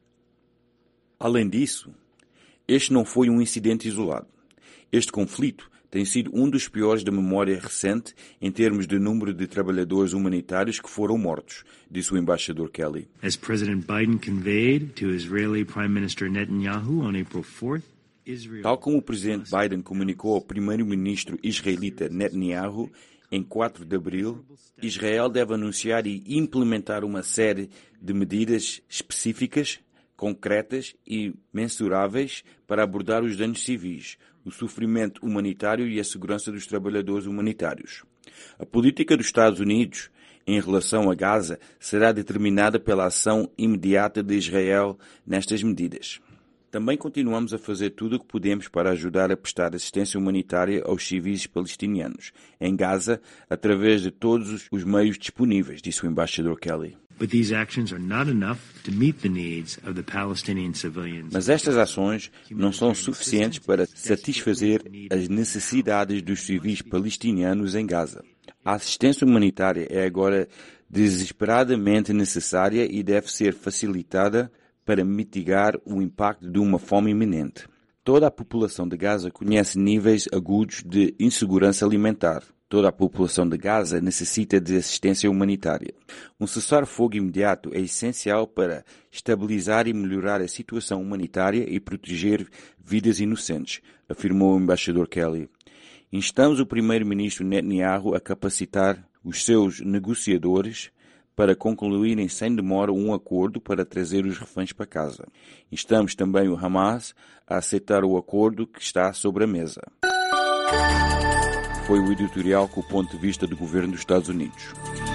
Além disso, este não foi um incidente isolado. Este conflito tem sido um dos piores da memória recente em termos de número de trabalhadores humanitários que foram mortos, disse o embaixador Kelly. As President Biden conveyed to Israeli Prime Minister Netanyahu on April 4th, tal como o presidente Biden comunicou ao primeiro-ministro israelita Netanyahu, em 4 de abril, Israel deve anunciar e implementar uma série de medidas específicas, concretas e mensuráveis para abordar os danos civis, o sofrimento humanitário e a segurança dos trabalhadores humanitários. A política dos Estados Unidos em relação a Gaza será determinada pela ação imediata de Israel nestas medidas. Também continuamos a fazer tudo o que podemos para ajudar a prestar assistência humanitária aos civis palestinianos em Gaza através de todos os meios disponíveis, disse o embaixador Kelly. Mas estas ações não são suficientes para satisfazer as necessidades dos civis palestinianos em Gaza. A assistência humanitária é agora desesperadamente necessária e deve ser facilitada para mitigar o impacto de uma fome iminente. Toda a população de Gaza conhece níveis agudos de insegurança alimentar. Toda a população de Gaza necessita de assistência humanitária. Um cessar-fogo imediato é essencial para estabilizar e melhorar a situação humanitária e proteger vidas inocentes, afirmou o embaixador Kelly. Instamos o primeiro-ministro Netanyahu a capacitar os seus negociadores para concluírem sem demora um acordo para trazer os reféns para casa. Instamos também o Hamas a aceitar o acordo que está sobre a mesa. Foi o editorial com o ponto de vista do governo dos Estados Unidos.